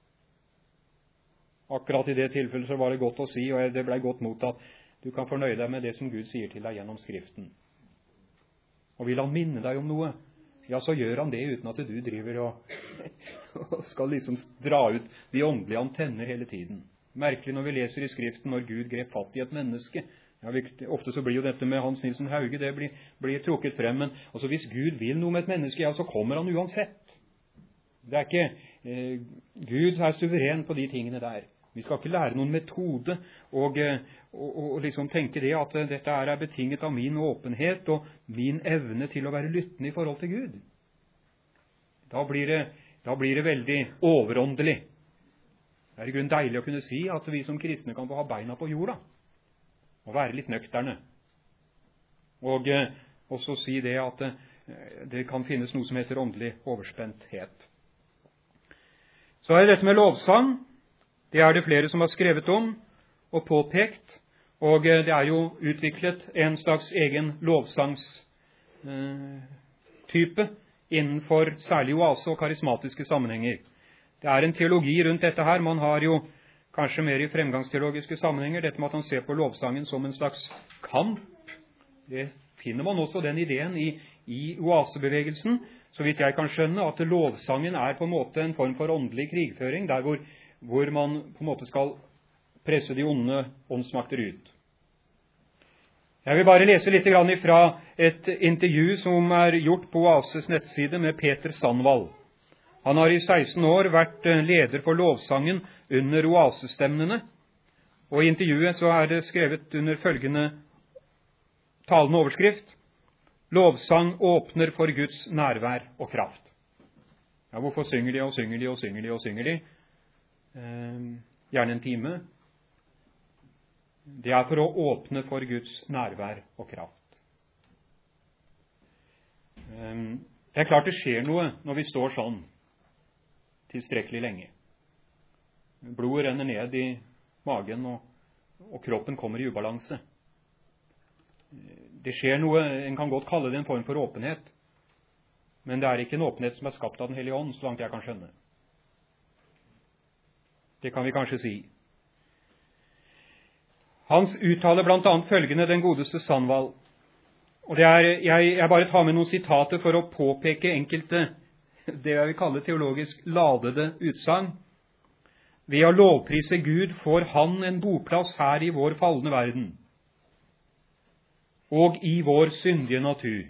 Akkurat i det tilfellet så var det godt å si, og det ble godt mottatt. Du kan fornøye deg med det som Gud sier til deg gjennom Skriften. Og vil han minne deg om noe, ja, så gjør han det uten at du driver og, og skal liksom dra ut de åndelige antenner hele tiden. Merkelig når vi leser i Skriften når Gud grep fatt i et menneske. Ja, vi, ofte så blir jo dette med Hans Nilsen Hauge, det blir, blir trukket frem, men altså, hvis Gud vil noe med et menneske, ja, så kommer han uansett. Det er ikke, eh, Gud er suveren på de tingene der. Vi skal ikke lære noen metode og, og, og liksom tenke det at dette er betinget av min åpenhet og min evne til å være lyttende i forhold til Gud. Da blir det, da blir det veldig overåndelig. Det er i grunnen deilig å kunne si at vi som kristne kan få ha beina på jorda og være litt nøkterne. Og også si det at det kan finnes noe som heter åndelig overspenthet. Så er det dette med lovsang. Det er det flere som har skrevet om og påpekt, og det er jo utviklet en slags egen lovsangstype innenfor særlig oase og karismatiske sammenhenger. Det er en teologi rundt dette her. Man har jo kanskje mer i fremgangsteologiske sammenhenger dette med at man ser på lovsangen som en slags kamp. Det finner man også den ideen i, i oasebevegelsen, så vidt jeg kan skjønne, at lovsangen er på en måte en form for åndelig krigføring, der hvor hvor man på en måte skal presse de onde åndsmakter ut. Jeg vil bare lese litt fra et intervju som er gjort på Oases nettside med Peter Sandvall. Han har i seksten år vært leder for lovsangen under oasestemnene, og i intervjuet så er det skrevet under følgende talende overskrift: Lovsang åpner for Guds nærvær og kraft. Ja, hvorfor synger de og synger de og synger de og synger de? Eh, gjerne en time. Det er for å åpne for Guds nærvær og kraft. Eh, det er klart det skjer noe når vi står sånn tilstrekkelig lenge. Blodet renner ned i magen, og, og kroppen kommer i ubalanse. Det skjer noe, en kan godt kalle det en form for åpenhet, men det er ikke en åpenhet som er skapt av Den hellige ånd, så langt jeg kan skjønne. Det kan vi kanskje si. Hans uttaler blant annet følgende, den godeste Sandvall. Og det er, jeg, jeg bare tar med noen sitater for å påpeke enkelte, det jeg vil kalle teologisk ladede utsagn. Ved å lovprise Gud får han en boplass her i vår falne verden, og i vår syndige natur.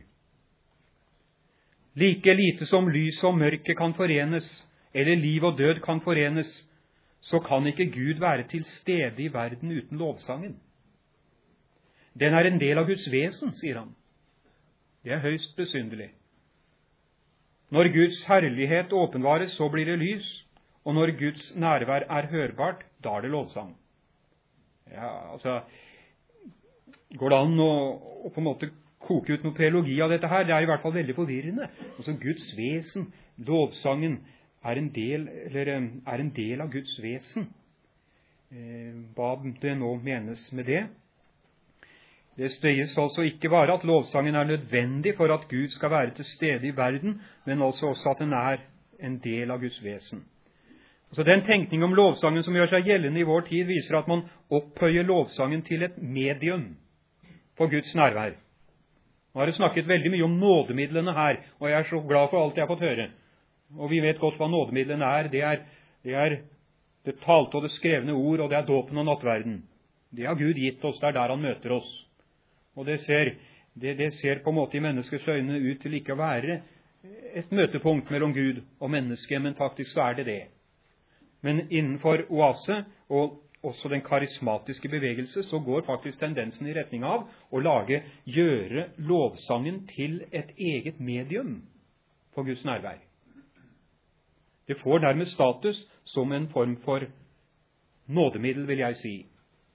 Like lite som lys og mørke kan forenes, eller liv og død kan forenes, så kan ikke Gud være til stede i verden uten lovsangen. Den er en del av Guds vesen, sier han. Det er høyst besynderlig. Når Guds herlighet åpenbares, så blir det lys, og når Guds nærvær er hørbart, da er det lovsang. Ja, altså, går det an å, å på en måte koke ut noe teologi av dette her? Det er i hvert fall veldig forvirrende. Altså, Guds vesen, lovsangen, er en del, eller er en del av Guds vesen. hva det nå menes med det. Det sies altså ikke bare at lovsangen er nødvendig for at Gud skal være til stede i verden, men altså også at den er en del av Guds vesen. Altså den tenkning om lovsangen som gjør seg gjeldende i vår tid, viser at man opphøyer lovsangen til et medium for Guds nærvær. Nå har jeg snakket veldig mye om nådemidlene her, og jeg er så glad for alt jeg har fått høre. Og vi vet godt hva nådemidlene er. Det er det, er det talte og det skrevne ord, og det er dåpen og nattverden. Det har Gud gitt oss, det er der han møter oss. Og det ser, det, det ser på en måte i menneskets øyne ut til ikke å være et møtepunkt mellom Gud og menneske, men faktisk så er det det. Men innenfor oase og også den karismatiske bevegelse, så går faktisk tendensen i retning av å lage, gjøre lovsangen til et eget medium for Guds nærvær. Det får dermed status som en form for nådemiddel, vil jeg si.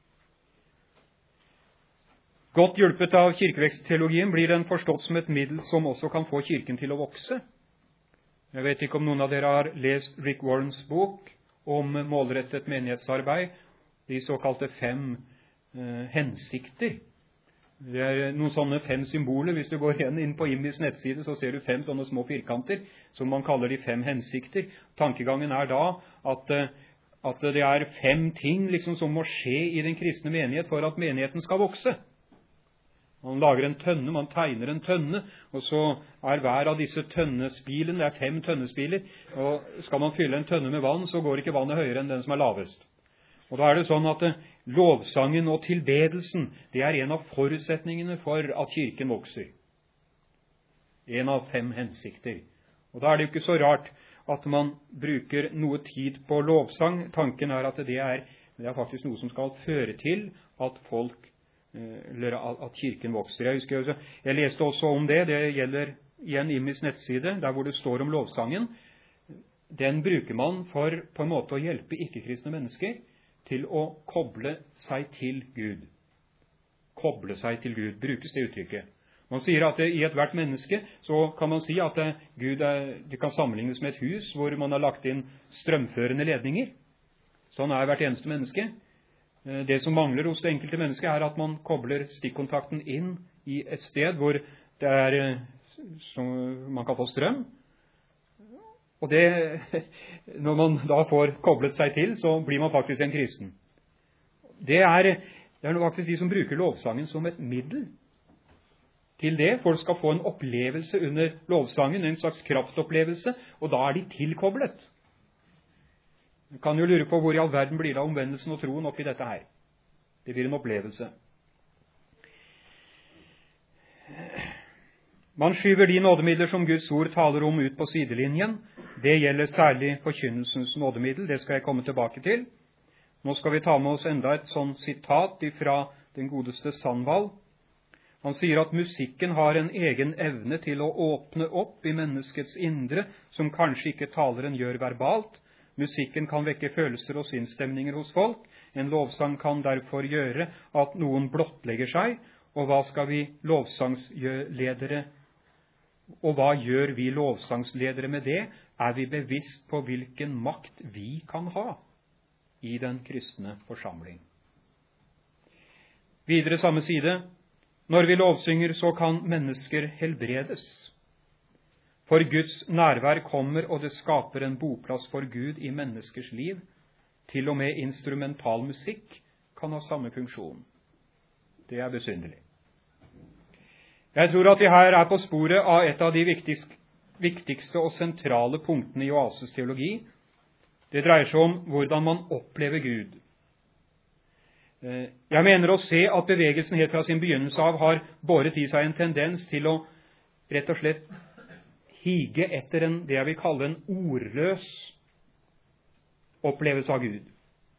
Godt hjulpet av kirkeveksttteologien blir den forstått som et middel som også kan få kirken til å vokse. Jeg vet ikke om noen av dere har lest Rick Warrens bok om målrettet menighetsarbeid, de såkalte fem eh, hensikter. Det er noen sånne fem symboler. Hvis du går igjen inn på IMIs nettside, så ser du fem sånne små firkanter, som man kaller de fem hensikter. Tankegangen er da at, at det er fem ting liksom, som må skje i den kristne menighet for at menigheten skal vokse. Man lager en tønne, man tegner en tønne, og så er hver av disse tønnespilene, det er fem tønnespiler, og skal man fylle en tønne med vann, så går ikke vannet høyere enn den som er lavest. Og da er det sånn at lovsangen og tilbedelsen, det er en av forutsetningene for at kirken vokser. En av fem hensikter. Og da er det jo ikke så rart at man bruker noe tid på lovsang. Tanken er at det er, det er faktisk noe som skal føre til at folk eller at kirken vokser. Jeg husker også, jeg leste også om det, det gjelder igjen IMIs nettside, der hvor det står om lovsangen. Den bruker man for på en måte å hjelpe ikke-kristne mennesker til å koble seg til Gud. Koble seg til Gud, brukes det uttrykket. Man sier at det, i et hvert menneske så kan man si at det, Gud er, det kan sammenlignes med et hus hvor man har lagt inn strømførende ledninger. Sånn er hvert eneste menneske. Det som mangler hos det enkelte mennesket er at man kobler stikkontakten inn i et sted hvor det er, som man kan få strøm. Og det, når man da får koblet seg til, så blir man faktisk en kristen. Det er, det er faktisk de som bruker lovsangen som et middel til det. Folk skal få en opplevelse under lovsangen, en slags kraftopplevelse, og da er de tilkoblet. Du kan jo lure på hvor i all verden blir det av omvendelsen og troen oppi dette her. Det blir en opplevelse. Man skyver de nådemidler som Guds ord taler om ut på sidelinjen. Det gjelder særlig forkynnelsens nådemiddel. Det skal jeg komme tilbake til. Nå skal vi ta med oss enda et sånt sitat fra den godeste Sandvall. Han sier at musikken har en egen evne til å åpne opp i menneskets indre, som kanskje ikke taleren gjør verbalt. Musikken kan vekke følelser og sinnsstemninger hos folk. En lovsang kan derfor gjøre at noen blottlegger seg. Og hva skal vi lovsangsledere Og hva gjør vi lovsangsledere med det? Er vi bevisst på hvilken makt vi kan ha i den kristne forsamling? Videre samme side. Når vi lovsynger, så kan mennesker helbredes. For Guds nærvær kommer, og det skaper en boplass for Gud i menneskers liv. Til og med instrumental musikk kan ha samme funksjon. Det er besynderlig. Jeg tror at vi her er på sporet av et av de viktigste og sentrale punktene i Oases teologi. Det dreier seg om hvordan man opplever Gud. Jeg mener å se at bevegelsen helt fra sin begynnelse av har båret i seg en tendens til å rett og slett hige etter en, det jeg vil kalle en ordløs opplevelse av Gud.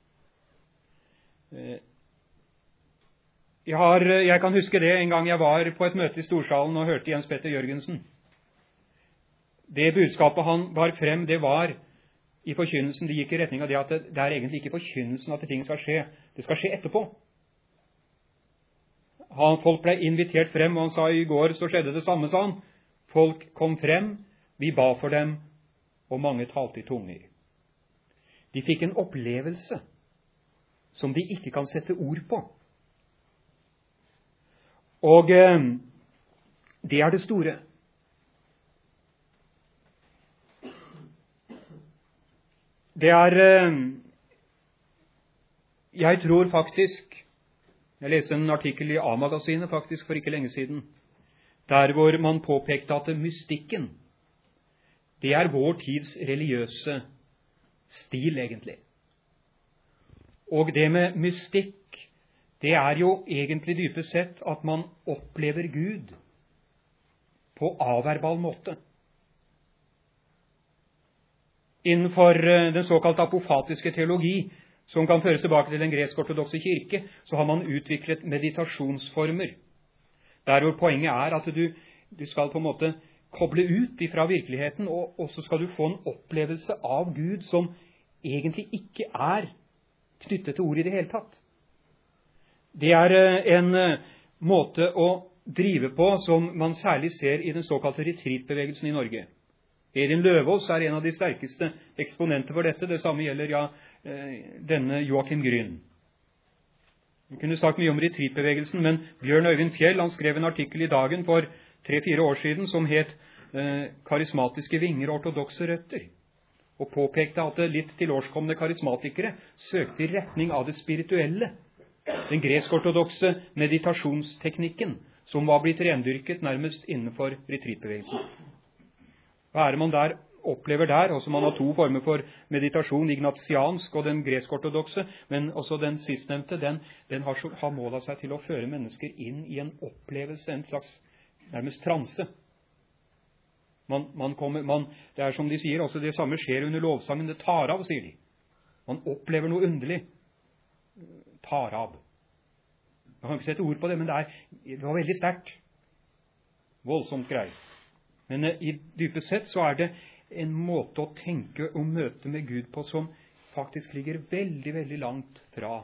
Jeg, har, jeg kan huske det en gang jeg var på et møte i Storsalen og hørte Jens Petter Jørgensen. Det budskapet han bar frem, det var i forkynnelsen, det gikk i retning av det at det, det er egentlig ikke forkynnelsen at ting skal skje. Det skal skje etterpå. Han, folk ble invitert frem, og han sa i går så skjedde det samme, sa han. Folk kom frem, vi ba for dem, og mange talte i tunger. De fikk en opplevelse som de ikke kan sette ord på. Og eh, det er det store. Det er eh, Jeg tror faktisk Jeg leste en artikkel i A-magasinet faktisk for ikke lenge siden, der hvor man påpekte at mystikken, det er vår tids religiøse stil, egentlig. Og det med mystikk, det er jo egentlig dypest sett at man opplever Gud på avverbal måte. Innenfor den såkalte apofatiske teologi, som kan føres tilbake til den gresk-ortodokse kirke, så har man utviklet meditasjonsformer, der hvor poenget er at du, du skal på en måte koble ut ifra virkeligheten, og, og så skal du få en opplevelse av Gud som egentlig ikke er knyttet til ord i det hele tatt. Det er en måte å drive på som man særlig ser i den såkalte retreatbevegelsen i Norge. Edin Løvaas er en av de sterkeste eksponenter for dette. Det samme gjelder ja, denne Joachim Grün. Vi kunne sagt mye om retreatbevegelsen, men Bjørn Øyvind Fjell han skrev en artikkel i Dagen for tre-fire år siden som het eh, «Karismatiske vinger og ortodokse røtter», og påpekte at litt tilårskomne karismatikere søkte i retning av det spirituelle, den gresk-ortodokse meditasjonsteknikken, som var blitt rendyrket nærmest innenfor retreatbevegelsen. Hva er det man der opplever der? Også man har to former for meditasjon, ignatiansk og den gresk-ortodokse, men også den sistnevnte, den, den har, har målet seg til å føre mennesker inn i en opplevelse, en slags nærmest transe. Man, man kommer, man, det er som de sier, også det samme skjer under lovsangen, det tar av, sier de. Man opplever noe underlig. Tar av. Man kan ikke sette ord på det, men det, er, det var veldig sterkt. Voldsomt greit. Men eh, i dypest sett så er det en måte å tenke og møte med Gud på som faktisk ligger veldig, veldig langt fra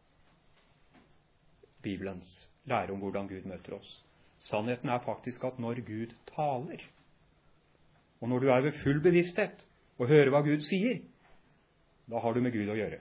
Bibelens lære om hvordan Gud møter oss. Sannheten er faktisk at når Gud taler, og når du er ved full bevissthet og hører hva Gud sier, da har du med Gud å gjøre.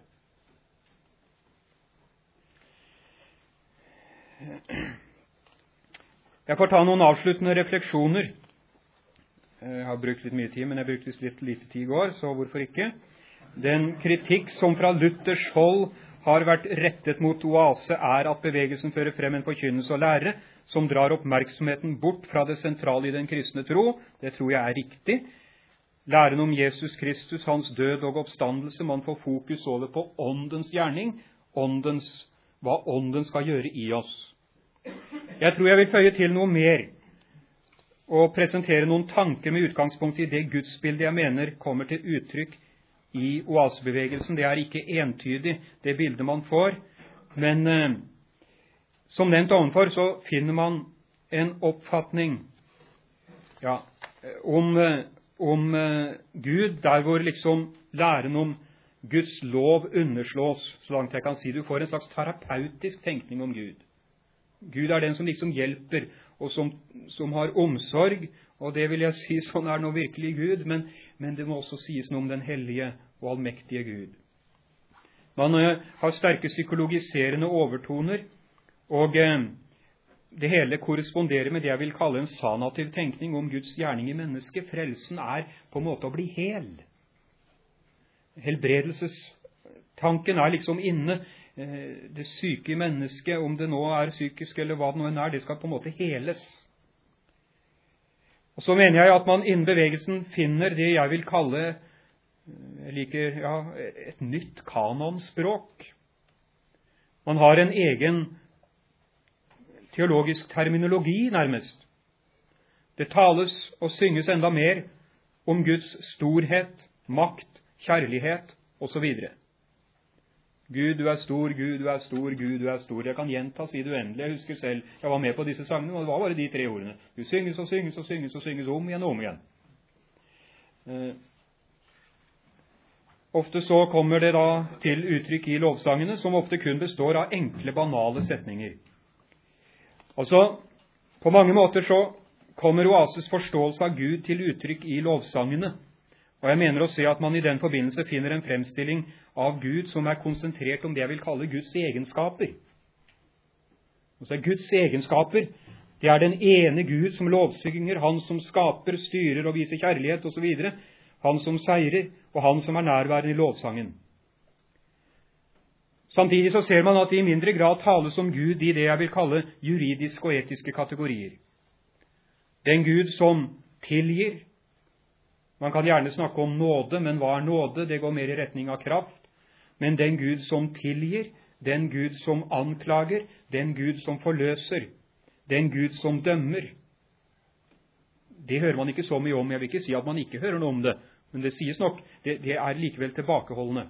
Jeg får ta noen avsluttende refleksjoner. Jeg har brukt litt mye tid, men jeg brukte litt lite tid i går, så hvorfor ikke? Den kritikk som fra Luthers hold har vært rettet mot oase, er at bevegelsen fører frem en forkynnelse og lære som drar oppmerksomheten bort fra det sentrale i den kristne tro. Det tror jeg er riktig. Læren om Jesus Kristus, hans død og oppstandelse, man får fokus over på åndens gjerning, åndens, hva ånden skal gjøre i oss. Jeg tror jeg vil føye til noe mer, og presentere noen tanker med utgangspunkt i det gudsbildet jeg mener kommer til uttrykk i oasebevegelsen. Det er ikke entydig, det bildet man får, men eh, som nevnt ovenfor, så finner man en oppfatning ja, om, om eh, Gud, der hvor liksom læren om Guds lov underslås, så langt jeg kan si. Du får en slags terapeutisk tenkning om Gud. Gud er den som liksom hjelper, og som, som har omsorg, og det vil jeg si, sånn er nå virkelig Gud, men, men det må også sies noe om den hellige og allmektige Gud. Man uh, har sterke psykologiserende overtoner, og uh, det hele korresponderer med det jeg vil kalle en sanativ tenkning om Guds gjerning i mennesket. Frelsen er på en måte å bli hel. Helbredelsestanken er liksom inne. Det syke i mennesket, om det nå er psykisk eller hva det nå er, det skal på en måte heles. Og så mener jeg at man innen bevegelsen finner det jeg vil kalle jeg liker, ja, et nytt kanonspråk. Man har en egen teologisk terminologi nærmest. Det tales og synges enda mer om Guds storhet, makt, kjærlighet og så videre. Gud, du er stor, Gud, du er stor, Gud, du er stor. Jeg kan gjentas i det uendelige. Jeg husker selv, jeg var med på disse sangene, og det var bare de tre ordene. Du synges og synges og synges og synges om igjen og om igjen. Eh, ofte så kommer det da til uttrykk i lovsangene, som ofte kun består av enkle, banale setninger. Altså, på mange måter så kommer oases forståelse av Gud til uttrykk i lovsangene. Og jeg mener å se at man i den forbindelse finner en fremstilling av Gud som er konsentrert om det jeg vil kalle Guds egenskaper. Altså Guds egenskaper, det er den ene Gud som lovsynger, han som skaper, styrer og viser kjærlighet og så videre, han som seirer, og han som er nærværende i lovsangen. Samtidig så ser man at det i mindre grad tales om Gud i det jeg vil kalle juridiske og etiske kategorier. Den Gud som tilgir. Man kan gjerne snakke om nåde, men hva er nåde? Det går mer i retning av kraft. Men den Gud som tilgir, den Gud som anklager, den Gud som forløser, den Gud som dømmer, det hører man ikke så mye om. Jeg vil ikke si at man ikke hører noe om det, men det sies nok. Det, det er likevel tilbakeholdende.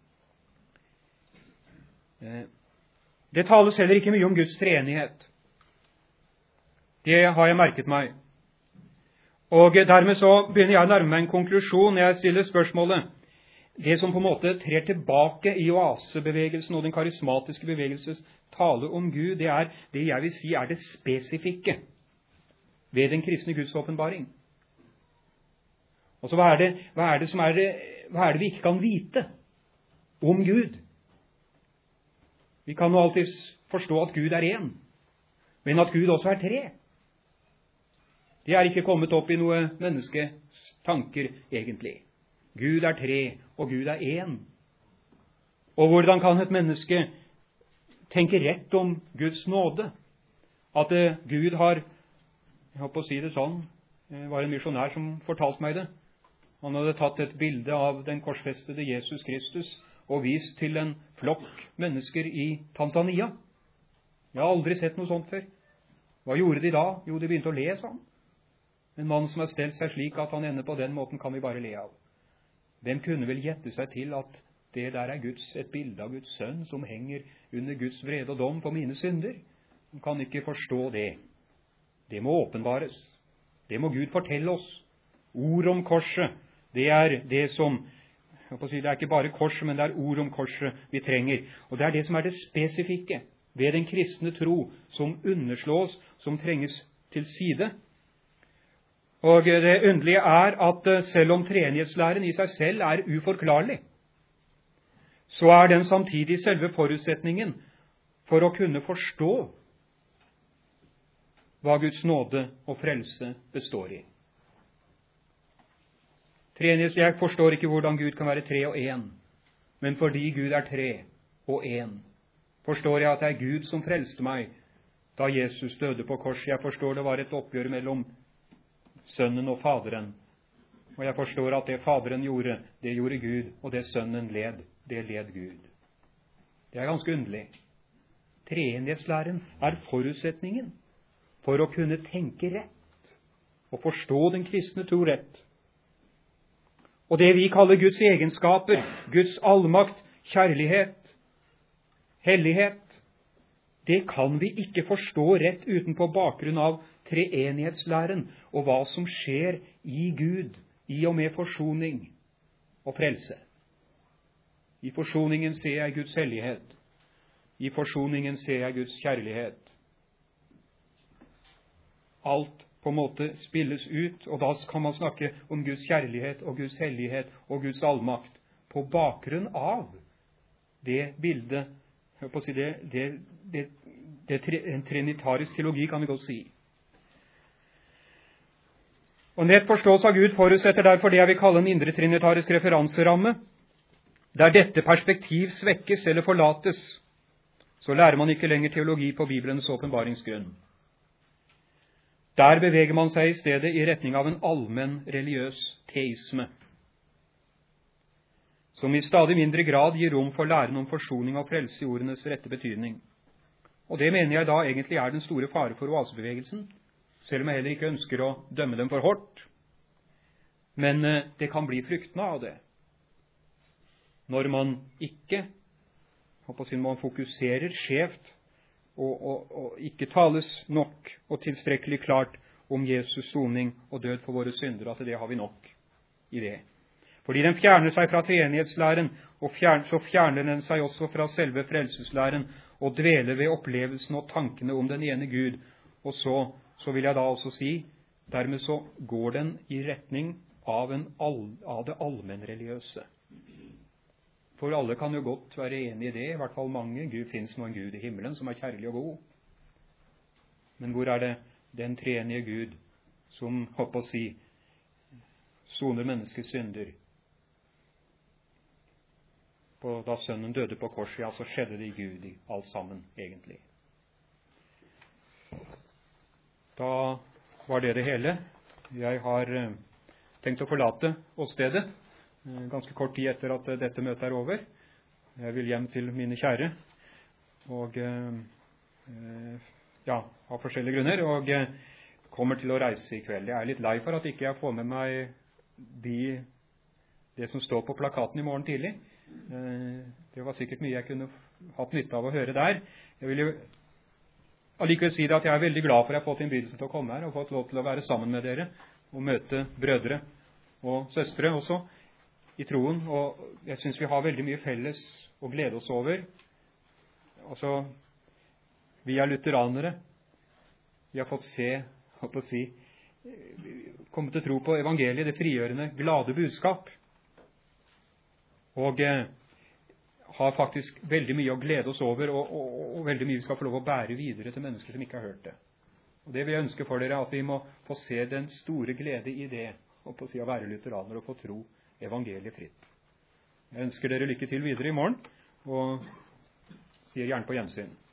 Det tales heller ikke mye om Guds treenighet. Det har jeg merket meg. Og dermed så begynner jeg å nærme meg en konklusjon når jeg stiller spørsmålet. Det som på en måte trer tilbake i oasebevegelsen og den karismatiske bevegelses tale om Gud, det er det jeg vil si er det spesifikke ved den kristne Guds åpenbaring. Altså, hva er det, hva er det som er det, hva er det vi ikke kan vite om Gud? Vi kan jo alltid forstå at Gud er én, men at Gud også er tre. Det er ikke kommet opp i noe menneskes tanker, egentlig. Gud er tre, og Gud er én. Og hvordan kan et menneske tenke rett om Guds nåde? At uh, Gud har, jeg håper å si det sånn, det var en misjonær som fortalte meg det. Han hadde tatt et bilde av den korsfestede Jesus Kristus og vist til en flokk mennesker i Tanzania. Jeg har aldri sett noe sånt før. Hva gjorde de da? Jo, de begynte å le, sa han. En mann som har stelt seg slik at han ender på den måten, kan vi bare le av. Hvem kunne vel gjette seg til at det der er Guds, et bilde av Guds sønn som henger under Guds vrede og dom for mine synder? Man kan ikke forstå det. Det må åpenbares. Det må Gud fortelle oss. Ord om korset, det er det som, jeg får si, det er ikke bare korset, men det er ord om korset vi trenger. Og det er det som er det spesifikke ved den kristne tro, som underslås, som trenges til side. Og det underlige er at selv om treenighetslæren i seg selv er uforklarlig, så er den samtidig selve forutsetningen for å kunne forstå hva Guds nåde og frelse består i. Treenighets, jeg forstår ikke hvordan Gud kan være tre og én, men fordi Gud er tre og én, forstår jeg at det er Gud som frelste meg da Jesus døde på korset. Jeg forstår det var et oppgjør mellom Sønnen og Faderen. Og jeg forstår at det Faderen gjorde, det gjorde Gud, og det Sønnen led, det led Gud. Det er ganske underlig. Treenighetslæren er forutsetningen for å kunne tenke rett og forstå den kristne tro rett. Og det vi kaller Guds egenskaper, Guds allmakt, kjærlighet, hellighet, det kan vi ikke forstå rett uten på bakgrunn av treenighetslæren og hva som skjer i Gud i og med forsoning og frelse. I forsoningen ser jeg Guds hellighet. I forsoningen ser jeg Guds kjærlighet. Alt på en måte spilles ut, og da kan man snakke om Guds kjærlighet og Guds hellighet og Guds allmakt på bakgrunn av det bildet, jeg på å si det, det, det, det, en trinitarisk teologi kan vi godt si. Og nett forståelse av Gud forutsetter derfor det jeg vil kalle en indre trinitarisk referanseramme. Der dette perspektiv svekkes eller forlates, så lærer man ikke lenger teologi på Bibelens åpenbaringsgrunn. Der beveger man seg i stedet i retning av en allmenn religiøs teisme, som i stadig mindre grad gir rom for læren om forsoning og frelse i ordenes rette betydning. Og det mener jeg da egentlig er den store fare for oasebevegelsen, selv om jeg heller ikke ønsker å dømme dem for hardt. Men det kan bli fruktene av det. Når man ikke, håper jeg, man fokuserer skjevt, og, og, og ikke tales nok og tilstrekkelig klart om Jesus soning og død for våre synder, at det har vi nok i det. Fordi den fjerner seg fra treenighetslæren, og fjern, så fjerner den seg også fra selve frelseslæren, og dveler ved opplevelsen og tankene om den ene Gud. Og så, så vil jeg da også si, dermed så går den i retning av, en all, av det allmennreligiøse. For alle kan jo godt være enig i det, i hvert fall mange. Gud finnes nå en Gud i himmelen som er kjærlig og god. Men hvor er det den treenige Gud som, håper å si, soner menneskets synder? På, da sønnen døde på korset, ja, så skjedde det i Gud i alt sammen, egentlig. Da var det det hele. Jeg har eh, tenkt å forlate åstedet eh, ganske kort tid etter at eh, dette møtet er over. Jeg vil hjem til mine kjære, og eh, eh, ja, av forskjellige grunner, og eh, kommer til å reise i kveld. Jeg er litt lei for at ikke jeg får med meg de, det som står på plakaten i morgen tidlig. Det var sikkert mye jeg kunne hatt nytte av å høre der. Jeg vil jo allikevel si det at jeg er veldig glad for at jeg har fått innbydelse til å komme her og fått lov til å være sammen med dere og møte brødre og søstre også i troen. Og jeg synes vi har veldig mye felles å glede oss over. Altså, vi er lutheranere. Vi har fått se, håper å si, kommet til tro på evangeliet, det frigjørende, glade budskap. Og eh, har faktisk veldig mye å glede oss over, og, og, og veldig mye vi skal få lov å bære videre til mennesker som ikke har hørt det. Og det vil jeg ønske for dere, at vi må få se den store glede i det, og på å si å være lutheraner og få tro evangeliet fritt. Jeg ønsker dere lykke til videre i morgen, og sier gjerne på gjensyn.